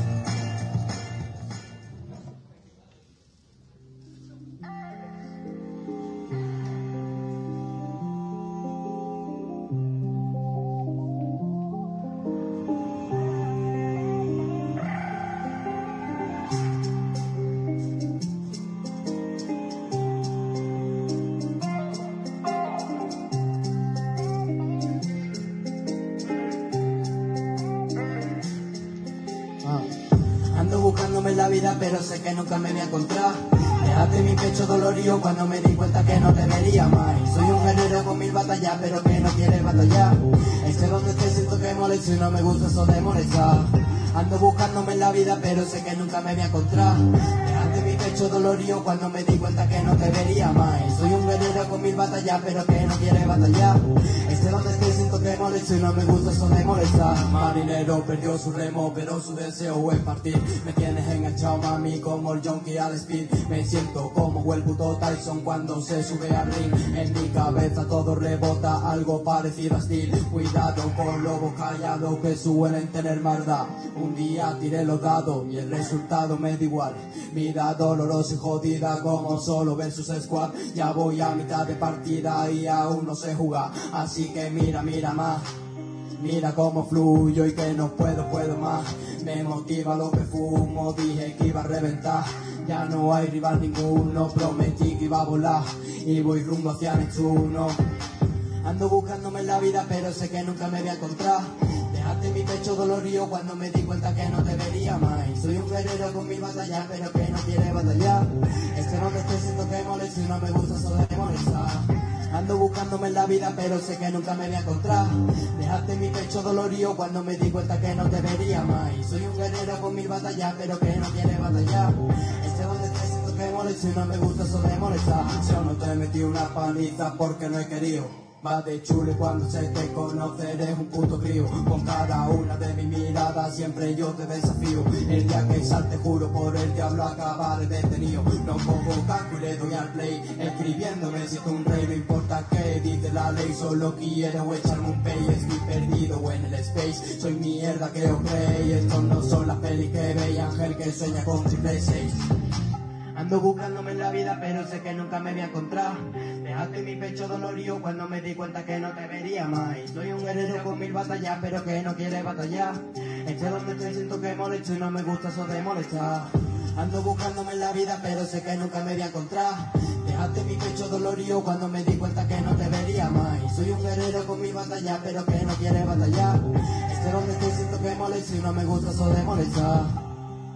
Pero sé que nunca me voy a encontrar. Dejaste mi pecho dolorido cuando me di cuenta que no te vería más. Soy un guerrero con mil batallas, pero que no quiere batallar. Este donde te siento que molesto y no me gusta eso de molestar. Ando buscándome en la vida, pero sé que nunca me voy a encontrar. Dejaste mi pecho dolorido cuando me di cuenta que no te vería más. Soy un guerrero con mil batallas, pero que no quiere batallar. Este donde te siento que molesto y no me gusta eso de molestar. Marinero perdió su remo, pero su deseo es partir. Me tienes enganchado, mami, como el junkie al speed. Me siento como el puto Tyson cuando se sube al ring. En mi cabeza todo rebota, algo parecido a Steel. Cuidado con lobos callados que suelen tener maldad. Un día tiré los dados y el resultado me da igual. Vida dolorosa y jodida como solo versus squad. Ya voy a mitad de partida y aún no sé jugar. Así que mira, mira más. Mira cómo fluyo y que no puedo, puedo más. Me motiva lo que fumo, dije que iba a reventar. Ya no hay rival ninguno, prometí que iba a volar. Y voy rumbo hacia Neptuno. Ando buscándome en la vida, pero sé que nunca me voy a encontrar. Dejaste mi pecho dolorido cuando me di cuenta que no te vería más. Soy un guerrero con mi batalla, pero que no quiere batallar. Este no te estoy siento que molesto y no me gusta eso de molestar. Ando buscándome en la vida, pero sé que nunca me voy a encontrar. Dejaste mi pecho dolorido cuando me di cuenta que no te vería más. Soy un guerrero con mi batalla, pero que no quiere batallar. Este donde te siento que molesto y no me gusta eso de molestar. Yo no te metí una paliza porque no he querido. Va de chule cuando se te conoce, eres un puto crío. Con cada una de mis miradas siempre yo te desafío. El día que salte juro por el diablo acabaré detenido. No pongo casco y le doy al play, escribiéndome siento un rey. No importa qué dice la ley, solo quiero echarme un pay. Estoy perdido en el space, soy mierda que os creéis. Estos no son las pelis que veis, ángel que sueña con triple seis. Ando buscándome en la vida, pero sé que nunca me voy a encontrar. Dejaste mi pecho dolorido cuando me di cuenta que no te vería más. Y soy un guerrero con mil batallas, pero que no quiere batallar. Esté donde estoy, siento que molesto y no me gusta eso de molestar. Ando buscándome en la vida, pero sé que nunca me voy a encontrar. Dejaste mi pecho dolorido cuando me di cuenta que no te vería más. Y soy un guerrero con mil batallas, pero que no quiere batallar. Esté donde estoy, siento que molesto y no me gusta eso de molestar.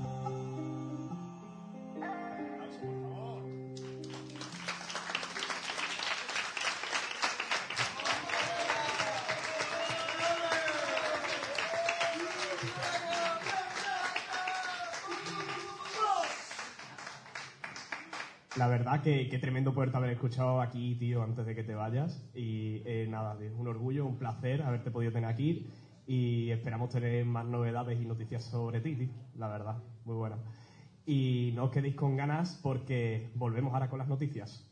La verdad que, que tremendo poderte haber escuchado aquí, tío, antes de que te vayas. Y eh, nada, es un orgullo, un placer haberte podido tener aquí. Y esperamos tener más novedades y noticias sobre ti, tío. La verdad, muy buena. Y no os quedéis con ganas porque volvemos ahora con las noticias.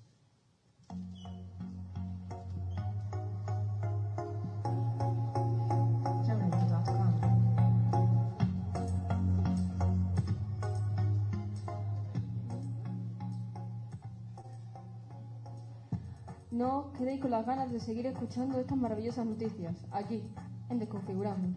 No os quedéis con las ganas de seguir escuchando estas maravillosas noticias, aquí, en Desconfigurando.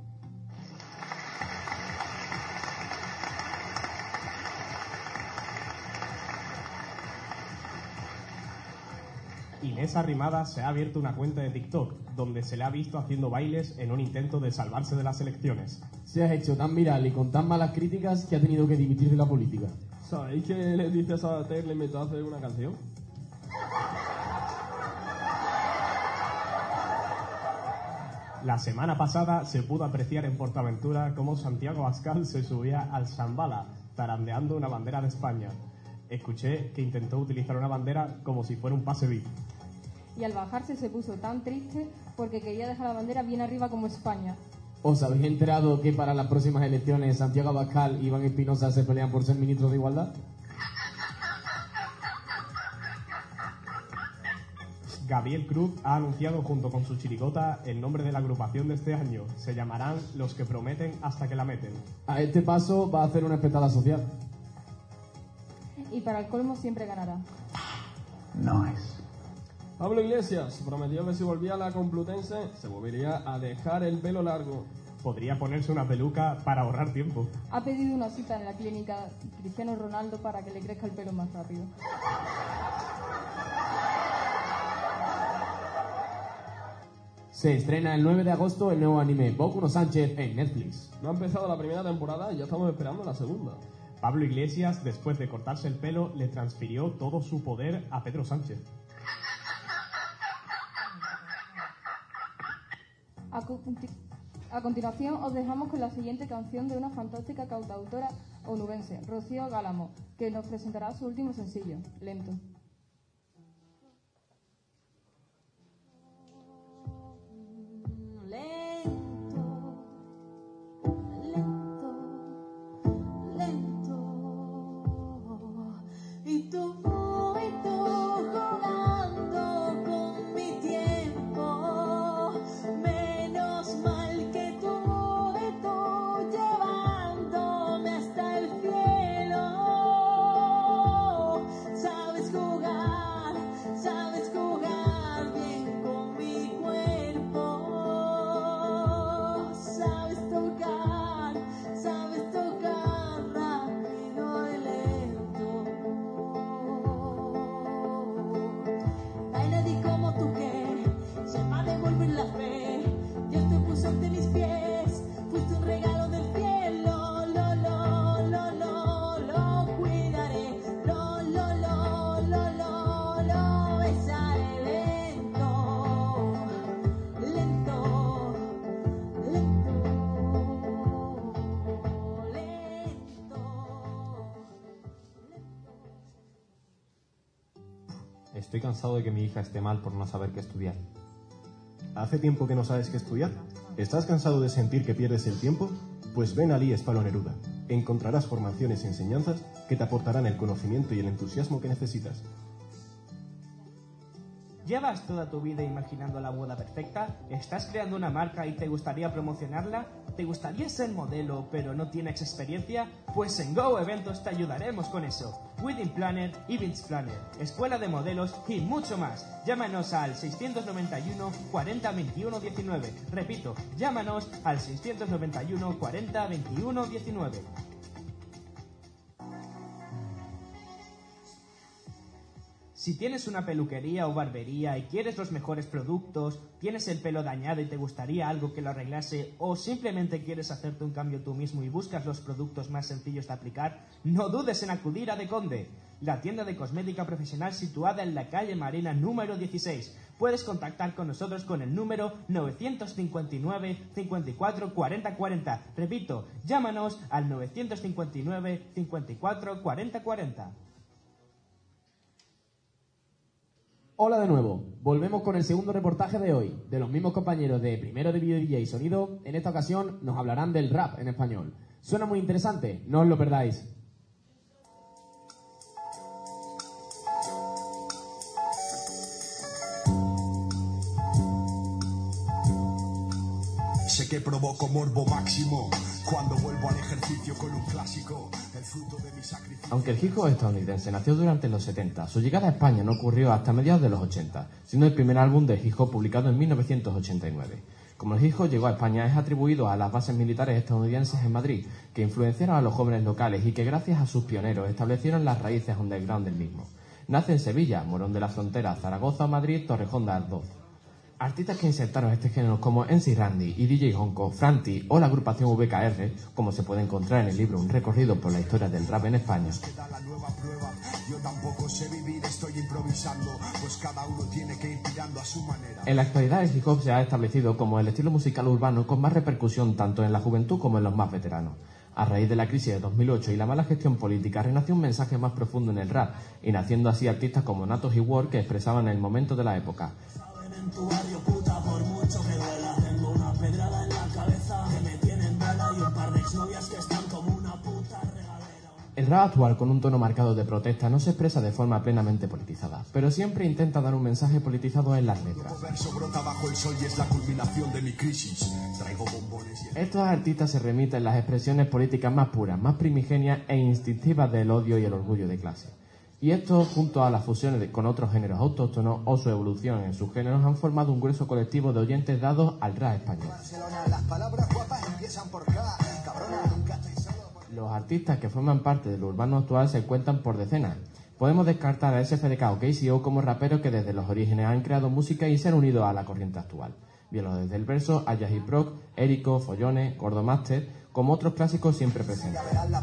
Inés Arrimadas se ha abierto una cuenta de TikTok donde se le ha visto haciendo bailes en un intento de salvarse de las elecciones. Se ha hecho tan viral y con tan malas críticas que ha tenido que dimitir de la política. ¿Sabéis que le dice a Sabater le inventó a hacer una canción? La semana pasada se pudo apreciar en Portaventura cómo Santiago Abascal se subía al Shambhala, tarandeando una bandera de España. Escuché que intentó utilizar una bandera como si fuera un pase V I P. Y al bajarse se puso tan triste porque quería dejar la bandera bien arriba como España. ¿Os habéis enterado que para las próximas elecciones Santiago Abascal y Iván Espinosa se pelean por ser ministros de Igualdad? Gabriel Cruz ha anunciado junto con su chirigota el nombre de la agrupación de este año. Se llamarán Los que prometen hasta que la meten. A este paso va a hacer una espetada social. Y para el colmo siempre ganará. Nice. Pablo Iglesias prometió que si volvía a la Complutense se volvería a dejar el pelo largo. Podría ponerse una peluca para ahorrar tiempo. Ha pedido una cita en la clínica Cristiano Ronaldo para que le crezca el pelo más rápido. Se estrena el nueve de agosto el nuevo anime Boku no Sánchez en Netflix. No ha empezado la primera temporada y ya estamos esperando la segunda. Pablo Iglesias, después de cortarse el pelo, le transfirió todo su poder a Pedro Sánchez. A, conti- a continuación os dejamos con la siguiente canción de una fantástica cantautora onubense, Rocío Gálamo, que nos presentará su último sencillo, Lento. Y tú, y tú jugando con mi tiempo, menos mal que tú, y tú llevándome hasta el cielo. Sabes jugar, sabes jugar bien con mi cuerpo, sabes tocar, sabes tocar rápido y lento. Hay nadie como tú que sepa devolver la fe. Dios te puso ante mis pies, fuiste un regalo del cielo. Lo, lo, lo, lo, lo cuidaré. Lo, lo, lo, lo, lo, lo besaré lento, lento, lento, lento. Estoy cansado de que mi hija esté mal por no saber qué estudiar. ¿Hace tiempo que no sabes qué estudiar? ¿Estás cansado de sentir que pierdes el tiempo? Pues ven al I E S Palo Neruda. Encontrarás formaciones y enseñanzas que te aportarán el conocimiento y el entusiasmo que necesitas. ¿Llevas toda tu vida imaginando la boda perfecta? ¿Estás creando una marca y te gustaría promocionarla? ¿Te gustaría ser modelo pero no tienes experiencia? Pues en Go Eventos te ayudaremos con eso. Wedding Planner, Events Planner, escuela de modelos y mucho más. Llámanos al seiscientos noventa y uno cuarenta veintiuno diecinueve. Repito, llámanos al seiscientos noventa y uno cuarenta veintiuno diecinueve. Si tienes una peluquería o barbería y quieres los mejores productos, tienes el pelo dañado y te gustaría algo que lo arreglase, o simplemente quieres hacerte un cambio tú mismo y buscas los productos más sencillos de aplicar, no dudes en acudir a De Conde, la tienda de cosmética profesional situada en la calle Marina número dieciséis. Puedes contactar con nosotros con el número novecientos cincuenta y nueve cincuenta y cuatro cuarenta cuarenta. Repito, llámanos al novecientos cincuenta y nueve cincuenta y cuatro cuarenta cuarenta. Hola de nuevo, volvemos con el segundo reportaje de hoy, de los mismos compañeros de Primero de Vídeo, D J y Sonido. En esta ocasión nos hablarán del rap en español. Suena muy interesante, no os lo perdáis. Sé que provoco morbo máximo cuando vuelvo al ejercicio con un clásico, el fruto de mi sacrificio. Aunque el hip hop estadounidense nació durante los setenta, su llegada a España no ocurrió hasta mediados de los ochenta, siendo el primer álbum de hip hop publicado en mil novecientos ochenta y nueve. Como el hip hop llegó a España, es atribuido a las bases militares estadounidenses en Madrid, que influenciaron a los jóvenes locales y que gracias a sus pioneros establecieron las raíces underground del mismo. Nace en Sevilla, Morón de la Frontera, Zaragoza, Madrid, Torrejón de Ardoz. Artistas que insertaron este género como M C Randy y D J Honko, Franti o la agrupación V K R, como se puede encontrar en el libro Un recorrido por la historia del rap en España. Yo tampoco sé vivir, estoy improvisando, pues cada uno tiene que ir tirando a su manera. En la actualidad el hip hop se ha establecido como el estilo musical urbano con más repercusión tanto en la juventud como en los más veteranos. A raíz de la crisis de dos mil ocho y la mala gestión política, renació un mensaje más profundo en el rap, y naciendo así artistas como Natos y Word que expresaban el momento de la época. En tu barrio, puta, por mucho que duela. Tengo una pedrada en la cabeza que me tienen vela y un par de exnovias que están como una puta regadera. El rap actual, con un tono marcado de protesta, no se expresa de forma plenamente politizada, pero siempre intenta dar un mensaje politizado en las letras. Verso brota bajo el sol y es la culminación de mi crisis. Traigo bombones y... Estos artistas se remiten las expresiones políticas más puras, más primigenias e instintivas del odio y el orgullo de clase. Y esto, junto a las fusiones de, con otros géneros autóctonos o su evolución en sus géneros, han formado un grueso colectivo de oyentes dados al rap español. Los artistas que forman parte del urbano actual se cuentan por decenas. Podemos descartar a S F D K o K C O como raperos que desde los orígenes han creado música y se han unido a la corriente actual. Viendo desde el verso a Jazzy Proc, Érico, Follones, Gordomaster, como otros clásicos siempre presentes.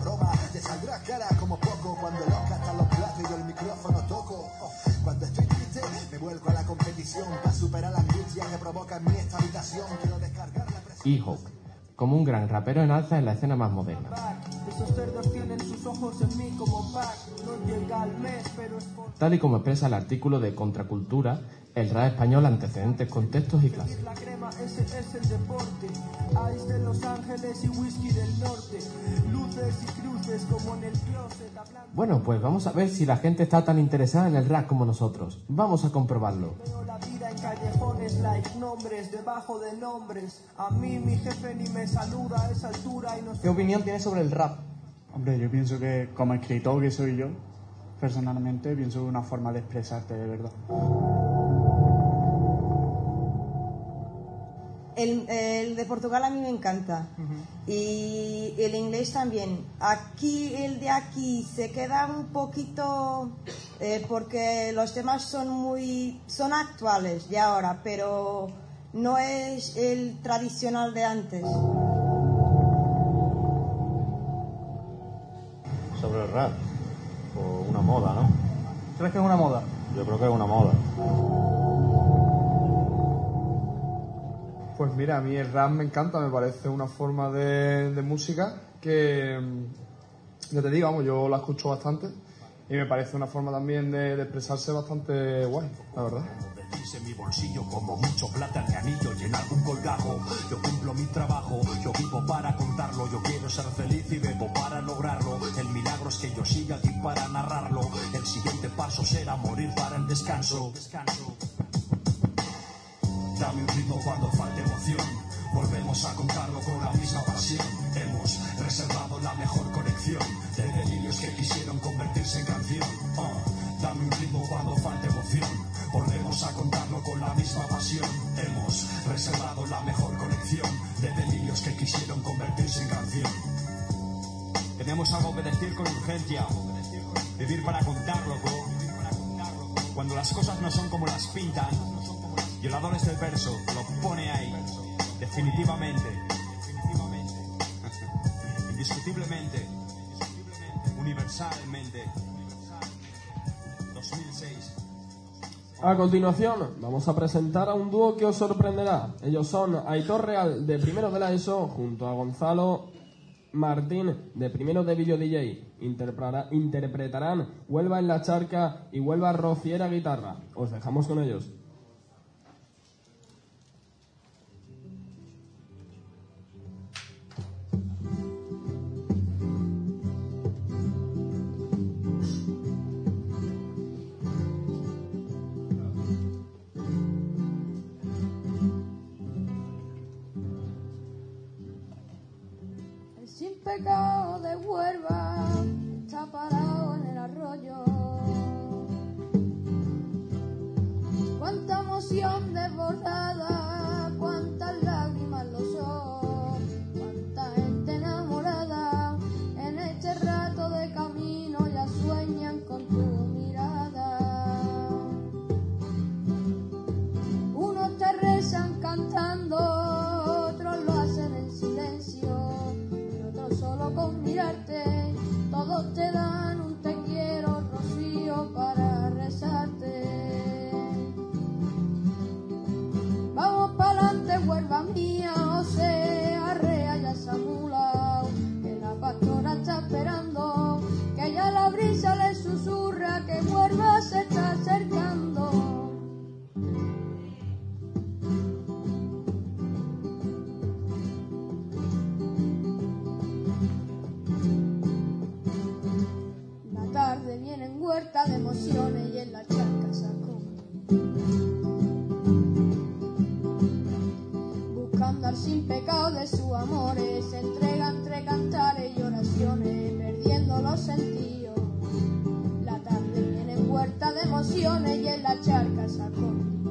Cuando estoy triste, me vuelco a la competición para superar la angustia que provoca en mí esta habitación. Quiero descargar la presión. E-Hawk, como un gran rapero en alza en la escena más moderna. Esos cerdos tienen sus ojos en mí como pack. No llega al mes, pero es por... Tal y como expresa el artículo de Contracultura, el rap español, antecedentes, contextos y clases. La crema, ese es el deporte. Ice de Los Ángeles y whisky del norte. Luces y cruces como en el closet. Bueno, pues vamos a ver si la gente está tan interesada en el rap como nosotros. Vamos a comprobarlo. Veo la vida en callejones, like nombres, debajo de nombres. A mí mi jefe ni me saluda a esa altura y no sé... ¿Qué opinión tienes sobre el rap? Hombre, yo pienso que como escritor que soy yo, personalmente pienso que es una forma de expresarte de verdad. El, el de Portugal a mí me encanta. Uh-huh. Y el inglés también. Aquí, el de aquí se queda un poquito eh, porque los temas son muy son actuales de ahora, pero no es el tradicional de antes. Sobre el rap, o una moda, ¿no? ¿Crees que es una moda? Yo creo que es una moda. Pues mira, a mí el rap me encanta, me parece una forma de, de música que, ya te digo, vamos, yo la escucho bastante y me parece una forma también de, de expresarse bastante guay, la verdad. En mi bolsillo como mucho plata de anillo y en algún colgajo. Yo cumplo mi trabajo, yo vivo para contarlo. Yo quiero ser feliz y bebo para lograrlo. El milagro es que yo siga aquí para narrarlo. El siguiente paso será morir para el descanso. Descanso. Dame un ritmo cuando falte emoción. Volvemos a contarlo con la misma pasión. Hemos reservado la mejor colección de delirios que quisieron convertirse en canción. Uh, dame un ritmo cuando falte emoción. Volvemos a contarlo con la misma pasión. Hemos reservado la mejor colección de delirios que quisieron convertirse en canción. Tenemos algo que decir con urgencia. Vivir para contar, loco. Cuando las cosas no son como las pintan. Violadores del verso, lo pone ahí. Definitivamente. Indiscutiblemente. Universalmente. dos mil seis. A continuación, vamos a presentar a un dúo que os sorprenderá. Ellos son Aitor Real, de primero de la ESO, junto a Gonzalo Martín, de primero de Video D J. Interprara- interpretarán Huelva en la charca y Huelva rociera guitarra. Os dejamos con ellos. Sin pecado de Huelva está parado en el arroyo. Cuánta emoción desbordada, cuántas lágrimas en los ojos, cuánta gente enamorada en este rato de camino ya sueñan con tu mirada. Unos te rezan cantando, otros lo hacen en silencio. Solo con mirarte, todos te dan un te quiero, rocío, para rezarte. Vamos pa'lante, Huelva mía, o sea, arrea ya se ha mulao, que la pastora está esperando, que ya la brisa le susurra que Huelva se está acercando. Huerta de emociones y en la charca sacó, buscando al sin pecado de sus amores, se entrega entre cantares y oraciones, perdiendo los sentidos. La tarde viene en huerta de emociones y en la charca sacó.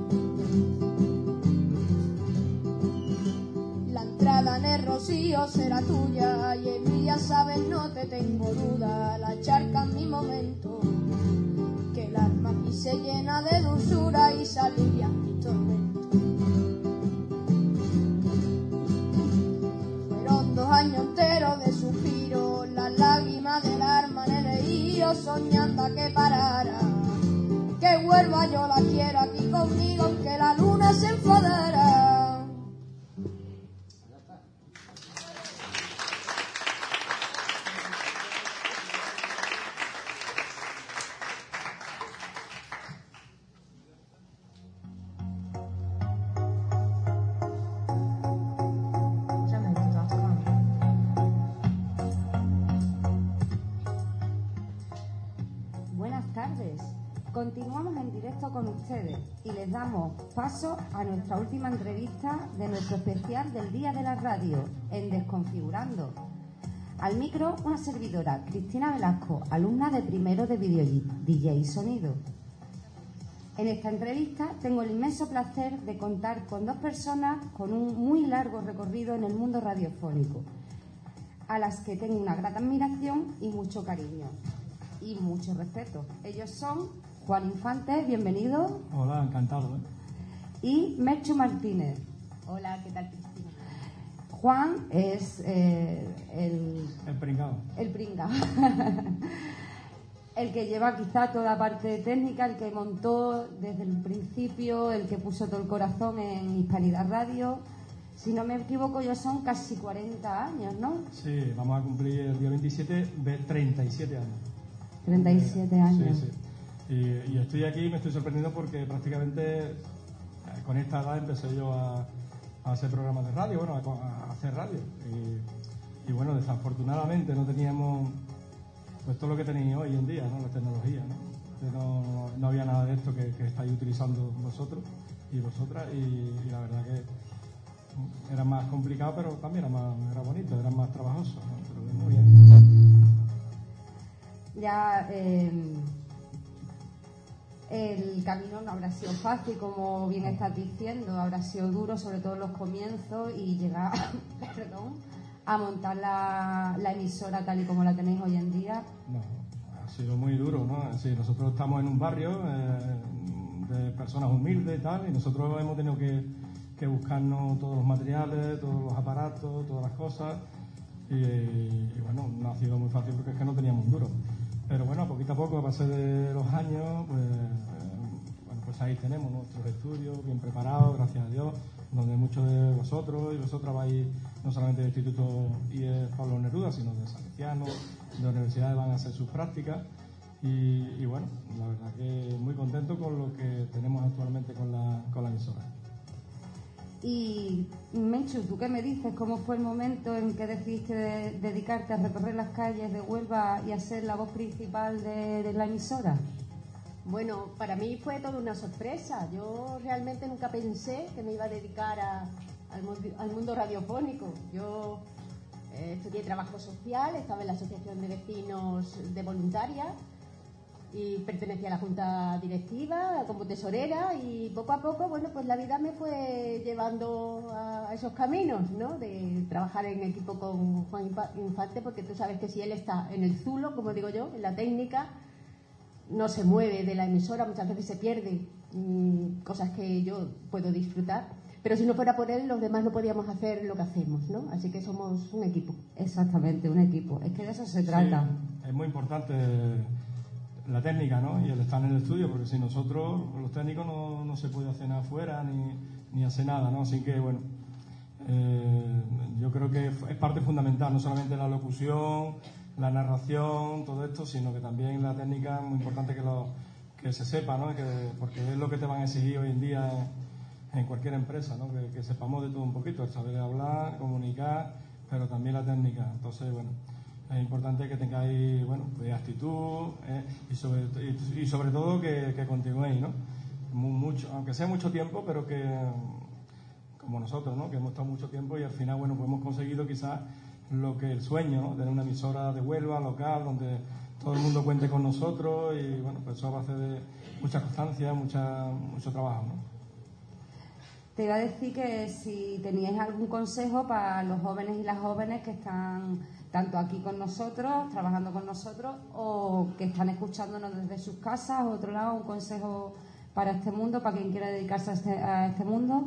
La entrada en el rocío será tuya y en mí ya sabes, no te tengo duda. La charca en mi momento, que el alma aquí se llena de dulzura y salía mi tormento. Fueron dos años enteros de suspiro, las lágrimas del alma en el río, soñando a que parara, que Huelva yo la quiero aquí conmigo, aunque la luna se enfadara. Continuamos en directo con ustedes y les damos paso a nuestra última entrevista de nuestro especial del Día de la Radio en Desconfigurando. Al micro, una servidora, Cristina Velasco, alumna de primero de Video D J y Sonido. En esta entrevista tengo el inmenso placer de contar con dos personas con un muy largo recorrido en el mundo radiofónico, a las que tengo una grata admiración y mucho cariño y mucho respeto. Ellos son Juan Infante, bienvenido. Hola, encantado. ¿eh? Y Merchu Martínez. Hola, ¿qué tal, Cristina? Juan es eh, el... El pringao. El pringao. El que lleva quizá toda la parte técnica, el que montó desde el principio, el que puso todo el corazón en Hispanidad Radio. Si no me equivoco, ya son casi cuarenta años, ¿no? Sí, vamos a cumplir el día veintisiete de treinta y siete años. treinta y siete años. Sí, sí. Y, y estoy aquí y me estoy sorprendiendo porque prácticamente con esta edad empecé yo a, a hacer programas de radio, bueno, a, a hacer radio. Y, y bueno, desafortunadamente no teníamos pues todo lo que tenéis hoy en día, ¿no? La tecnología, ¿no? No, no había nada de esto que, que estáis utilizando vosotros. y vosotras, y, y la verdad que era más complicado, pero también era más era bonito, era más trabajoso, ¿no? Pero muy bien. Ya eh, el camino no habrá sido fácil, como bien estás diciendo, habrá sido duro, sobre todo en los comienzos, y llegar perdón, a montar la, la emisora tal y como la tenéis hoy en día. No, ha sido muy duro, ¿no? Es decir, nosotros estamos en un barrio eh, de personas humildes y tal, y nosotros hemos tenido que, que buscarnos todos los materiales, todos los aparatos, todas las cosas, y, y bueno, no ha sido muy fácil porque es que no teníamos un duro. Pero bueno, poquito a poco, a pasar de los años, pues, eh, bueno, pues ahí tenemos nuestros estudios bien preparados, gracias a Dios, donde muchos de vosotros y vosotras vais no solamente del Instituto I E Pablo Neruda, sino de Salesianos, de universidades van a hacer sus prácticas. Y, y bueno, la verdad que muy contento con lo que tenemos actualmente con la, con la emisora. Y Menchu, ¿tú qué me dices? ¿Cómo fue el momento en que decidiste de, dedicarte a recorrer las calles de Huelva y a ser la voz principal de, de la emisora? Bueno, para mí fue toda una sorpresa. Yo realmente nunca pensé que me iba a dedicar a, al, al mundo radiofónico. Yo eh, estudié trabajo social, estaba en la Asociación de Vecinos de Voluntarias y pertenecía a la Junta Directiva como tesorera, y poco a poco, bueno, pues la vida me fue llevando a esos caminos, ¿no? De trabajar en equipo con Juan Infante, porque tú sabes que si él está en el zulo, como digo yo, en la técnica, no se mueve de la emisora, muchas veces se pierde mmm, cosas que yo puedo disfrutar, pero si no fuera por él, los demás no podíamos hacer lo que hacemos, ¿no? Así que somos un equipo. Exactamente, un equipo. Es que de eso se trata. Sí, es muy importante la técnica, ¿no? Y el estar en el estudio, porque si nosotros, los técnicos, no, no se puede hacer nada afuera ni, ni hacer nada, ¿no? Así que, bueno, eh, yo creo que es parte fundamental, no solamente la locución, la narración, todo esto, sino que también la técnica es muy importante que, lo, que se sepa, ¿no? Que, porque es lo que te van a exigir hoy en día en, en cualquier empresa, ¿no? Que, que sepamos de todo un poquito, el saber hablar, comunicar, pero también la técnica. Entonces, bueno, es importante que tengáis, bueno, pues actitud eh, y, sobre, y, y sobre todo que, que continuéis, ¿no? Mucho, aunque sea mucho tiempo, pero que, como nosotros, ¿no? Que hemos estado mucho tiempo y al final, bueno, pues hemos conseguido quizás lo que el sueño, ¿no? Tener una emisora de Huelva, local, donde todo el mundo cuente con nosotros, y bueno, pues eso a base de mucha constancia, mucha, mucho trabajo, ¿no? Te iba a decir que si teníais algún consejo para los jóvenes y las jóvenes que están tanto aquí con nosotros, trabajando con nosotros, o que están escuchándonos desde sus casas, o otro lado, un consejo para este mundo, para quien quiera dedicarse a este, a este mundo.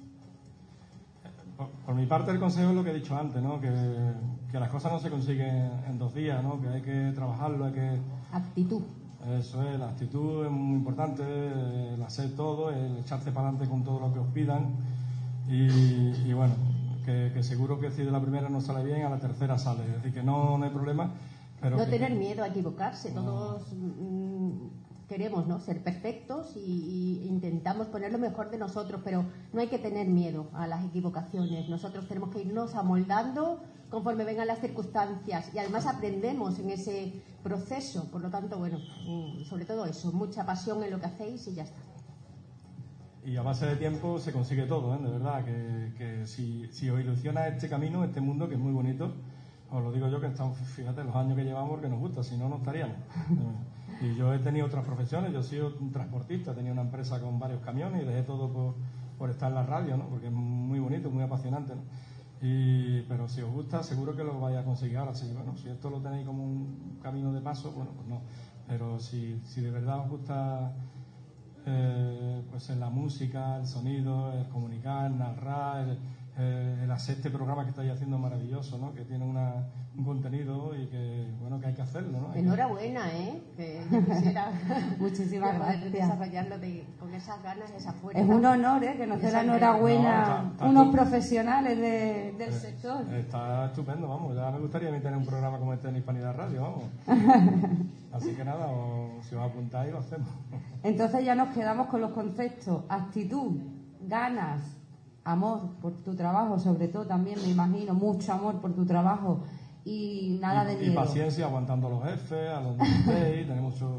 Por, por mi parte, el consejo es lo que he dicho antes, ¿no? Que, que las cosas no se consiguen en dos días, ¿no? Que hay que trabajarlo, hay que... Actitud. Eso es, la actitud es muy importante, el hacer todo, el echarse para adelante con todo lo que os pidan, y, y bueno, que, que seguro que si de la primera no sale bien, a la tercera sale, es decir, que no, no hay problema. Pero no que, tener miedo a equivocarse, no. Todos mm, queremos, ¿no?, ser perfectos y, y intentamos poner lo mejor de nosotros, pero no hay que tener miedo a las equivocaciones. Nosotros tenemos que irnos amoldando conforme vengan las circunstancias, y además aprendemos en ese proceso. Por lo tanto, bueno, sobre todo eso, mucha pasión en lo que hacéis y ya está. Y a base de tiempo se consigue todo, ¿eh? De verdad, que, que si, si os ilusiona este camino, este mundo, que es muy bonito, os lo digo yo, que estamos, fíjate, los años que llevamos, que nos gusta, si no, no estaríamos. Y yo he tenido otras profesiones, yo he sido un transportista, tenía una empresa con varios camiones y dejé todo por, por estar en la radio, ¿no? Porque es muy bonito, muy apasionante, ¿no? Y, pero si os gusta, seguro que lo vais a conseguir. Ahora sí, bueno, si esto lo tenéis como un camino de paso, bueno, pues no. Pero si, si de verdad os gusta eh, pues en la música, el sonido, el comunicar, el narrar, el, eh, el hacer este programa que estáis haciendo maravilloso, ¿no? Que tiene una, un contenido y que, bueno, que hay que hacerlo, ¿no? Hay Enhorabuena, ¿eh? Que yo quisiera muchísimas gracias desarrollarlo de, con esas ganas, esa fuerza. Es un honor, ¿eh? Que nos dé la enhorabuena no, está, está unos profesionales de, del eh, sector. Está estupendo, vamos. Ya me gustaría a mí tener un programa como este en Hispanidad Radio, vamos. Así que nada, o, si os apuntáis lo hacemos. Entonces ya nos quedamos con los conceptos: actitud, ganas, amor por tu trabajo, sobre todo también, me imagino, mucho amor por tu trabajo, y nada y, de miedo. Y paciencia, aguantando a los jefes, a los D Js, tenemos mucho,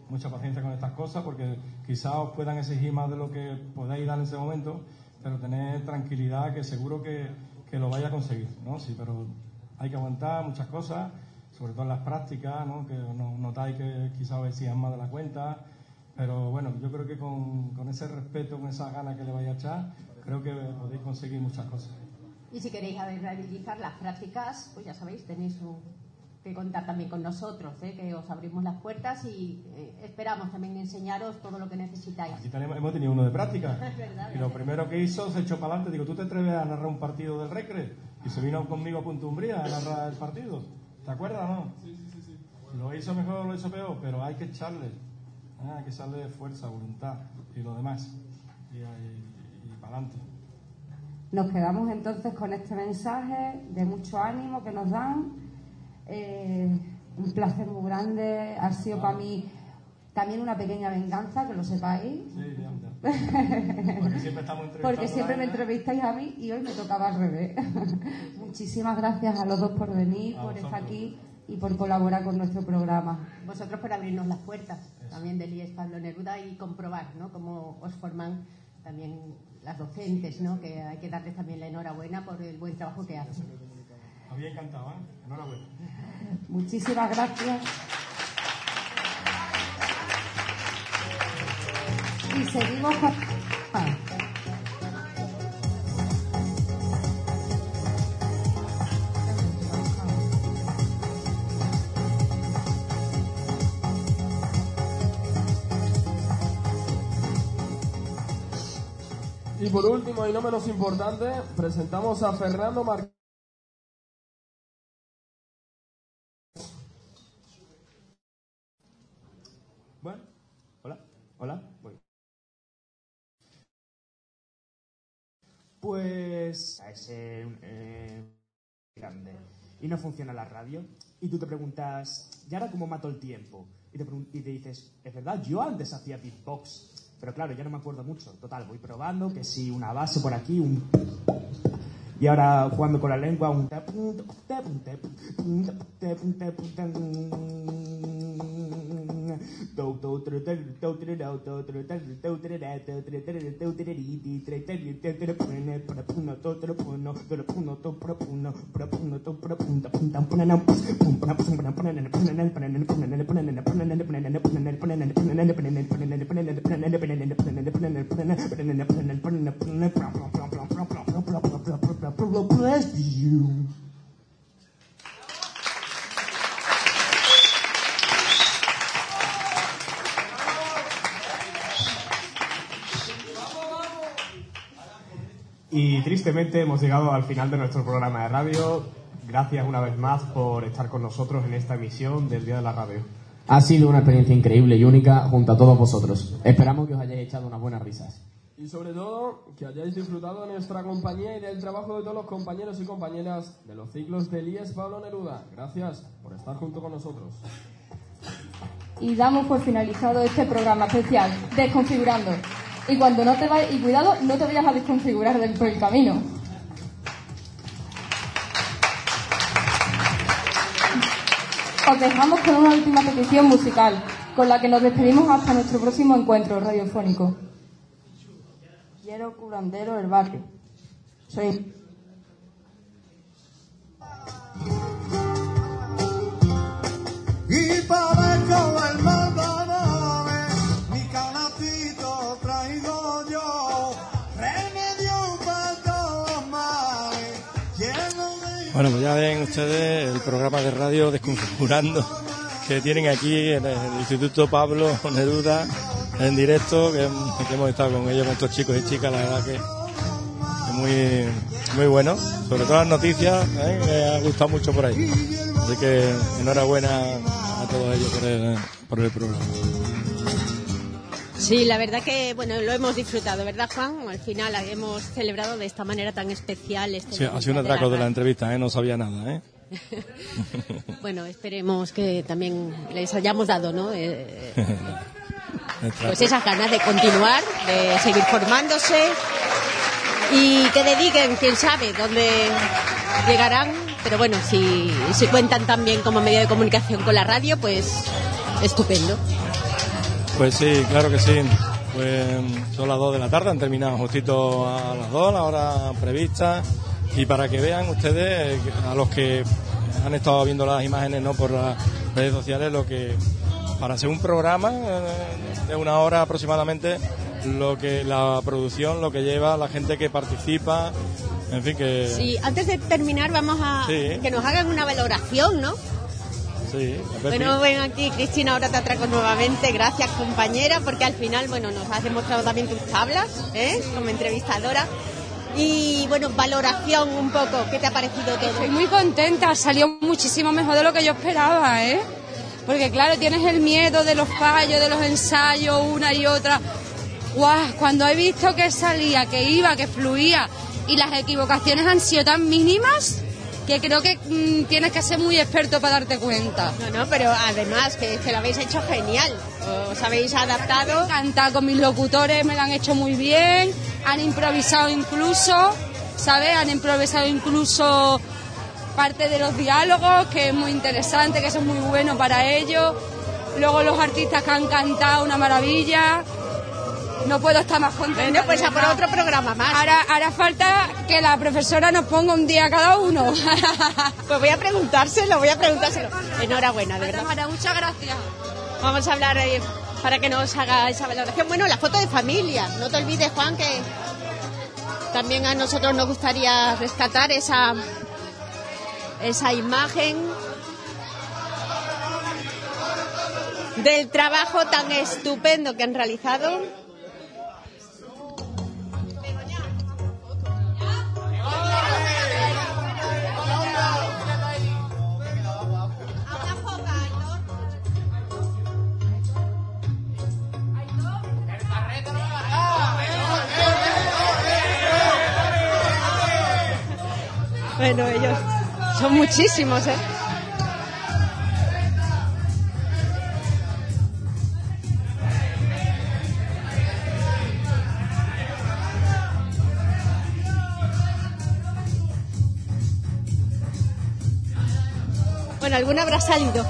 mucha paciencia con estas cosas, porque quizás os puedan exigir más de lo que podáis dar en ese momento, pero tened tranquilidad que seguro que, que lo vais a conseguir, ¿no? Sí, pero hay que aguantar muchas cosas, sobre todo en las prácticas, ¿no? Que no, notáis que quizás os exijan más de la cuenta, pero bueno, yo creo que con, con ese respeto, con esas ganas que le vais a echar, creo que podéis conseguir muchas cosas. Y si queréis realizar las prácticas, pues ya sabéis, tenéis un, que contar también con nosotros, ¿eh? Que os abrimos las puertas y eh, esperamos también enseñaros todo lo que necesitáis. Aquí tenemos, hemos tenido uno de práctica. Es verdad, y lo primero que hizo, se echó para adelante. Digo, ¿tú te atreves a narrar un partido del Recre? Y se vino conmigo a Punta Umbría a narrar el partido. ¿Te acuerdas, no? Sí, sí, sí, sí. Lo hizo mejor, lo hizo peor, pero hay que echarle. ¿eh? Hay que echarle fuerza, voluntad y lo demás. Y, y, y para adelante. Nos quedamos entonces con este mensaje de mucho ánimo que nos dan. Eh, un placer muy grande. Ha sido para mí también una pequeña venganza, que lo sepáis. Sí, porque siempre estamos entrevistando. Porque siempre me entrevistáis a mí y hoy me tocaba al revés. Muchísimas gracias a los dos por venir, a por vosotros. estar aquí y por colaborar con nuestro programa. Vosotros por abrirnos las puertas, eso. También del I E S Pablo Neruda, y comprobar, ¿no?, cómo os forman también las docentes, ¿no?, que hay que darles también la enhorabuena por el buen trabajo que hacen. Había encantado, ¿eh? Enhorabuena. Muchísimas gracias. Y seguimos con... Ah. Y por último, y no menos importante, presentamos a Fernando Martínez. Bueno, hola, hola. Bueno. Pues a ese eh, grande y no funciona la radio y tú te preguntas, ¿y ahora cómo mato el tiempo? Y te, y te dices, es verdad, yo antes hacía beatbox, pero claro, ya no me acuerdo mucho. Total, voy probando que si una base por aquí, un... Y ahora jugando con la lengua, un... Bless you. Y tristemente hemos llegado al final de nuestro programa de radio. Gracias una vez más por estar con nosotros en esta emisión del Día de la Radio. Ha sido una experiencia increíble y única junto a todos vosotros. Esperamos que os hayáis echado unas buenas risas. Y sobre todo, que hayáis disfrutado de nuestra compañía y del trabajo de todos los compañeros y compañeras de los ciclos del I E S Pablo Neruda. Gracias por estar junto con nosotros. Y damos por finalizado este programa especial, Desconfigurando. Y cuando no te vayas, y cuidado, no te vayas a desconfigurar del, por el camino. Os dejamos con una última petición musical, con la que nos despedimos hasta nuestro próximo encuentro radiofónico. Quiero curandero del barrio. Soy... Y parezco el matador, mi canacito traigo yo, remedio para todos los males. Bueno, pues ya ven ustedes el programa de radio Desconfigurando que tienen aquí en el Instituto Pablo Neruda en directo, que, que hemos estado con ellos, con estos chicos y chicas, la verdad que es muy, muy bueno, sobre todo las noticias, ¿eh? Me ha gustado mucho por ahí, así que enhorabuena a todos ellos por el, por el programa. Sí, la verdad que bueno, lo hemos disfrutado, ¿verdad, Juan? Al final hemos celebrado de esta manera tan especial este Sí, ha sido un atraco de la entrevista, ¿eh? No sabía nada, ¿eh? Bueno, esperemos que también les hayamos dado, ¿no? Eh, pues esas ganas de continuar, de seguir formándose y que dediquen, quién sabe, dónde llegarán. Pero bueno, si, si cuentan también como medio de comunicación con la radio, pues estupendo. Pues sí, claro que sí. Pues son las dos de la tarde, han terminado justito a las dos, la hora prevista. Y para que vean ustedes, a los que han estado viendo las imágenes, ¿no?, por las redes sociales, lo que para hacer un programa de una hora aproximadamente, lo que la producción, lo que lleva, la gente que participa, en fin, que... Sí, antes de terminar vamos a Sí. que nos hagan una valoración, ¿no? Sí, Bueno, ven aquí, Cristina, ahora te atraco nuevamente. Gracias, compañera, porque al final, bueno, nos has demostrado también tus tablas, ¿eh?, como entrevistadora. Y, bueno, valoración un poco, ¿qué te ha parecido todo? Estoy muy contenta, salió muchísimo mejor de lo que yo esperaba, ¿eh? Porque, claro, tienes el miedo de los fallos, de los ensayos, una y otra. ¡Guau! Cuando he visto que salía, que iba, que fluía, y las equivocaciones han sido tan mínimas, que creo que mmm, tienes que ser muy experto para darte cuenta. No, no, pero además que, que lo habéis hecho genial. Os habéis adaptado. Me encanta con mis locutores, me lo han hecho muy bien. Han improvisado incluso, ¿sabes? Han improvisado incluso parte de los diálogos, que es muy interesante, que eso es muy bueno para ellos. Luego los artistas que han cantado, una maravilla. No puedo estar más contenta. Bueno, pues a por otro programa más. Ahora, hará falta que la profesora nos ponga un día cada uno. Pues voy a preguntárselo, voy a preguntárselo. Enhorabuena, de verdad. Tamara, muchas gracias. Vamos a hablar eh, para que nos haga esa valoración. Bueno, la foto de familia. No te olvides, Juan, que también a nosotros nos gustaría rescatar esa, esa imagen del trabajo tan estupendo que han realizado. Bueno, ellos son muchísimos, ¿eh? Bueno, alguna habrá salido.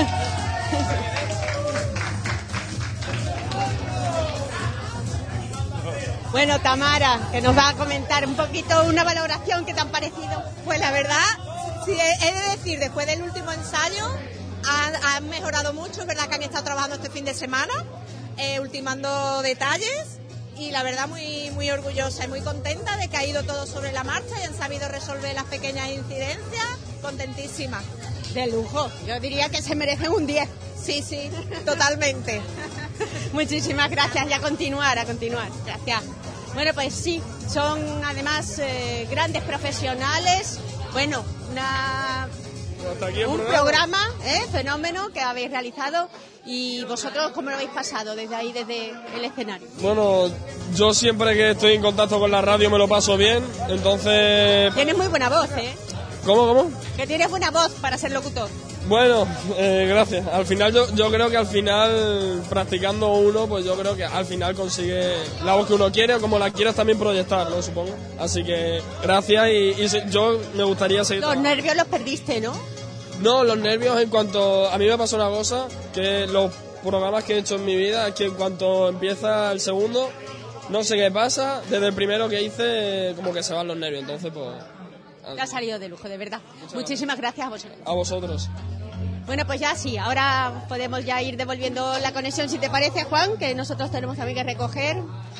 Bueno, Tamara, que nos va a comentar un poquito una valoración que te han parecido. Pues la verdad, sí, he de decir, después del último ensayo, han, han mejorado mucho. Es verdad que han estado trabajando este fin de semana, eh, ultimando detalles, y la verdad muy, muy orgullosa y muy contenta de que ha ido todo sobre la marcha y han sabido resolver las pequeñas incidencias. Contentísima. De lujo. Yo diría que se merecen un diez. Sí, sí, totalmente. Muchísimas gracias, y a continuar, a continuar. Gracias. Bueno, pues sí, son además eh, grandes profesionales. Bueno, una, un programa, ¿eh? fenómeno que habéis realizado. ¿Y vosotros cómo lo habéis pasado desde ahí, desde el escenario? Bueno, yo siempre que estoy en contacto con la radio me lo paso bien, entonces... Tienes muy buena voz, ¿eh? ¿Cómo, cómo? Que tienes buena voz para ser locutor. Bueno, eh, gracias. Al final yo, yo creo que al final, practicando uno, pues yo creo que al final consigue la voz que uno quiere, o como la quieras también proyectar, ¿no? Supongo. Así que gracias, y, y yo me gustaría seguir... Los nervios los perdiste, ¿no? No, los nervios en cuanto... A mí me pasó una cosa, que los programas que he hecho en mi vida es que en cuanto empieza el segundo, no sé qué pasa, desde el primero que hice como que se van los nervios, entonces pues... Te ha salido de lujo, de verdad. Muchísimas gracias a vosotros. A vosotros. Bueno, pues ya sí, ahora podemos ya ir devolviendo la conexión, si te parece, Juan, que nosotros tenemos también que recoger,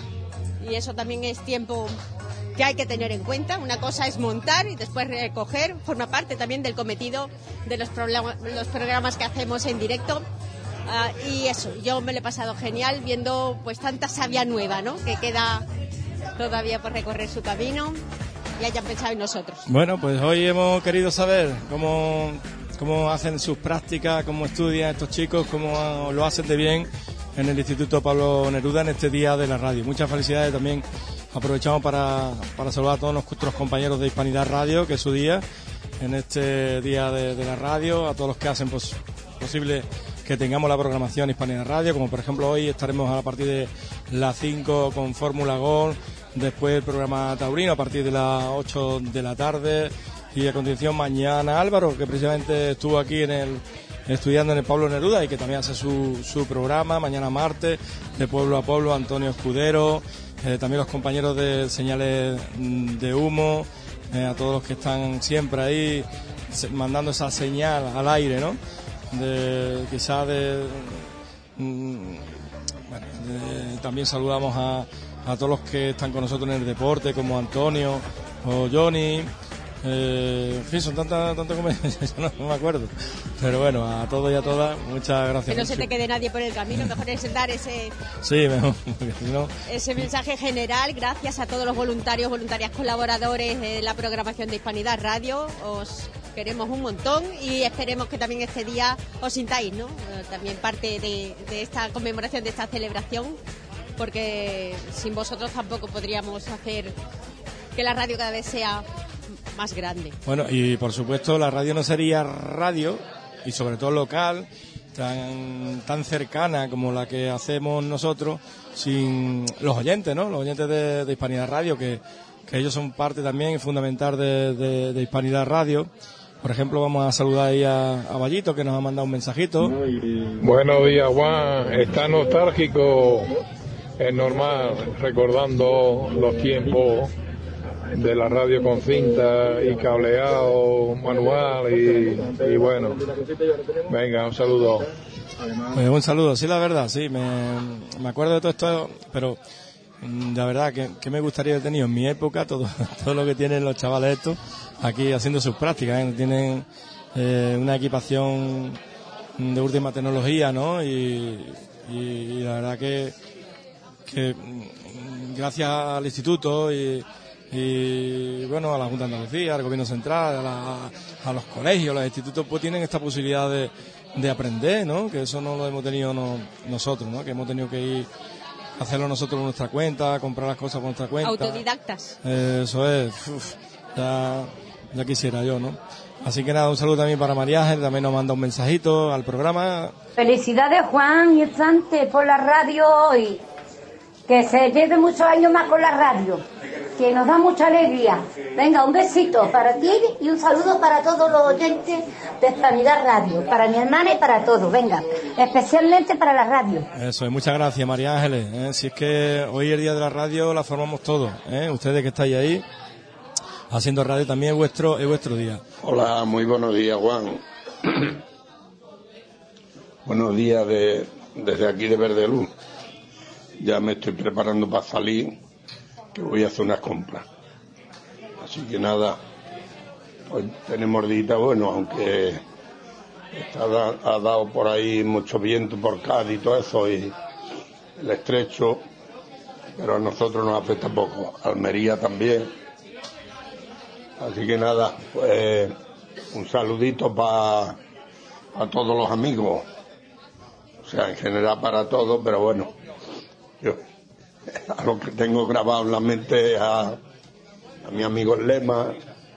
y eso también es tiempo que hay que tener en cuenta. Una cosa es montar y después recoger, forma parte también del cometido de los, los programas que hacemos en directo. Uh, y eso, yo me lo he pasado genial viendo pues tanta savia nueva, ¿no?, que queda todavía por recorrer su camino, y hayan pensado en nosotros. Bueno, pues hoy hemos querido saber cómo, cómo hacen sus prácticas, cómo estudian estos chicos, cómo lo hacen de bien en el Instituto Pablo Neruda en este Día de la Radio. Muchas felicidades también. Aprovechamos para, para saludar a todos nuestros compañeros de Hispanidad Radio, que es su día, en este Día de, de la Radio, a todos los que hacen pos, posible que tengamos la programación Hispanidad Radio, como por ejemplo hoy estaremos a partir de las cinco con Fórmula Gol, después el programa Taurino a partir de las ocho de la tarde, y a continuación mañana Álvaro, que precisamente estuvo aquí en el estudiando en el Pablo Neruda y que también hace su, su programa mañana martes, de Pueblo a Pueblo, Antonio Escudero, eh, también los compañeros de Señales de Humo, eh, a todos los que están siempre ahí mandando esa señal al aire, ¿no? De, quizás de, mm, bueno, de, también saludamos a, a todos los que están con nosotros en el deporte, como Antonio o Johnny. Eh, en fin, son tantas tantas comedias, no, no me acuerdo. Pero bueno, a todos y a todas, muchas gracias. Que no se te quede nadie por el camino, mejor es dar ese, sí, mejor, porque si no... ese mensaje general. Gracias a todos los voluntarios, voluntarias colaboradores de la programación de Hispanidad Radio. Os queremos un montón y esperemos que también este día os sintáis, ¿no? También parte de, de esta conmemoración, de esta celebración, porque sin vosotros tampoco podríamos hacer que la radio cada vez sea más grande. Bueno, y por supuesto la radio no sería radio, y sobre todo local, tan tan cercana como la que hacemos nosotros, sin los oyentes, ¿no? Los oyentes de, de Hispanidad Radio, que, que ellos son parte también fundamental de, de, de Hispanidad Radio. Por ejemplo, vamos a saludar ahí a, a Vallito, que nos ha mandado un mensajito. Buenos días, Juan. Está nostálgico, es normal, recordando los tiempos de la radio con cinta y cableado manual y, y bueno, venga, un saludo. Pues un saludo, sí, la verdad, sí, me, me acuerdo de todo esto, pero la verdad que, que me gustaría haber tenido en mi época todo, todo lo que tienen los chavales estos aquí haciendo sus prácticas, ¿eh? Tienen eh, una equipación de última tecnología, ¿no? Y, y, y la verdad que, que gracias al instituto y y bueno, a la Junta de Andalucía, al Gobierno Central, a, la, a los colegios, los institutos, pues tienen esta posibilidad de, de aprender, ¿no? Que eso no lo hemos tenido no, nosotros, ¿no? Que hemos tenido que ir a hacerlo nosotros por nuestra cuenta, comprar las cosas por nuestra cuenta. Autodidactas. Eh, eso es, uf, ya, ya quisiera yo, ¿no? Así que nada, un saludo también para María Ángel, también nos manda un mensajito al programa. Felicidades, Juan y Estante, por la radio hoy. Que se lleve muchos años más con la radio, que nos da mucha alegría. Venga, un besito para ti y un saludo para todos los oyentes de Hispanidad Radio, para mi hermana y para todos, venga, especialmente para la radio. Eso es, muchas gracias, María Ángeles. ¿eh? Si es que hoy el día de la radio la formamos todos, ¿eh? Ustedes que estáis ahí haciendo radio también es vuestro, es vuestro día. Hola, muy buenos días, Juan. Buenos días de, desde aquí de Verdeluz. Ya me estoy preparando para salir, que voy a hacer unas compras. Así que nada, hoy tenemos día bueno, aunque está, ha dado por ahí mucho viento por Cádiz y todo eso, y el estrecho, pero a nosotros nos afecta poco. Almería también. Así que nada, pues un saludito para a todos los amigos. O sea, en general para todos, pero bueno. Yo, a lo que tengo grabado en la mente a, a mi amigo Lema,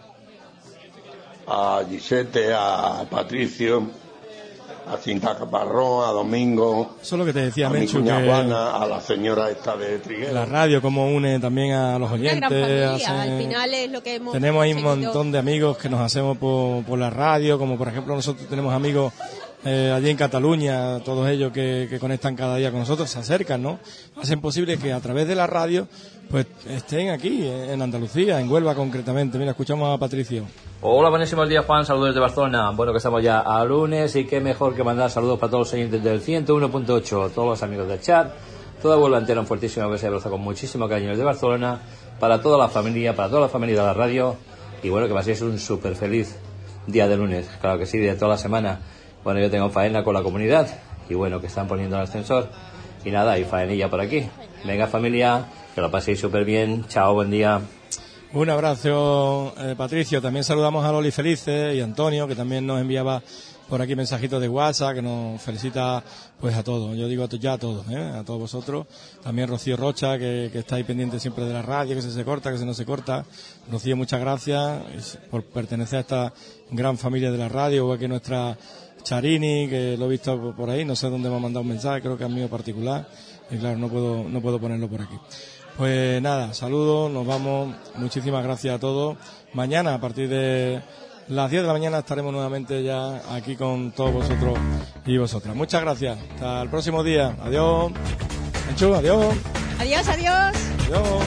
a Gisette, a Patricio, a Cinta Caparrón, a Domingo, eso es lo que te decía, a Menchu, mi cuña que Juana, a la señora esta de Trigueros. La radio como une también a los oyentes. Una gran familia, hace, al final es lo que hemos tenemos ahí un conseguido. montón de amigos que nos hacemos por, por la radio, como por ejemplo nosotros tenemos amigos eh, allí en Cataluña, todos ellos que, que conectan cada día con nosotros, se acercan, ¿no? Hacen posible que a través de la radio pues estén aquí, en Andalucía, en Huelva concretamente. Mira, escuchamos a Patricio. Hola, buenísimos días, Juan, saludos desde Barcelona. Bueno, que estamos ya a lunes y qué mejor que mandar saludos para todos los oyentes del ciento uno punto ocho, todos los amigos del chat, toda Huelva entera, un fuertísimo beso y abrazo con muchísimo cariño desde Barcelona, para toda la familia, para toda la familia de la radio, y bueno, que paséis un súper feliz día de lunes, claro que sí, de toda la semana. Bueno, yo tengo faena con la comunidad, y bueno, que están poniendo el ascensor, y nada, y faenilla por aquí. Venga, familia, que lo paséis súper bien, chao, buen día. Un abrazo, eh, Patricio. También saludamos a Loli Felices y a Antonio, que también nos enviaba por aquí mensajitos de WhatsApp, que nos felicita pues a todos. Yo digo ya a todos, ¿eh? A todos vosotros. También Rocío Rocha, que, que está ahí pendiente siempre de la radio, que se se corta, que se no se corta. Rocío, muchas gracias por pertenecer a esta gran familia de la radio, igual que nuestra Charini, que lo he visto por ahí, no sé dónde me ha mandado un mensaje, creo que es mío particular, y claro, no puedo, no puedo ponerlo por aquí. Pues nada, saludos, nos vamos, muchísimas gracias a todos. Mañana, a partir de las diez de la mañana estaremos nuevamente ya aquí con todos vosotros y vosotras. Muchas gracias. Hasta el próximo día. Adiós. Anchu, adiós. Adiós, adiós. Adiós.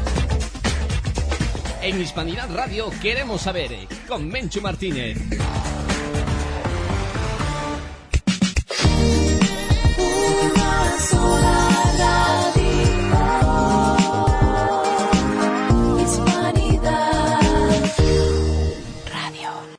En Hispanidad Radio queremos saber, con Menchu Martínez.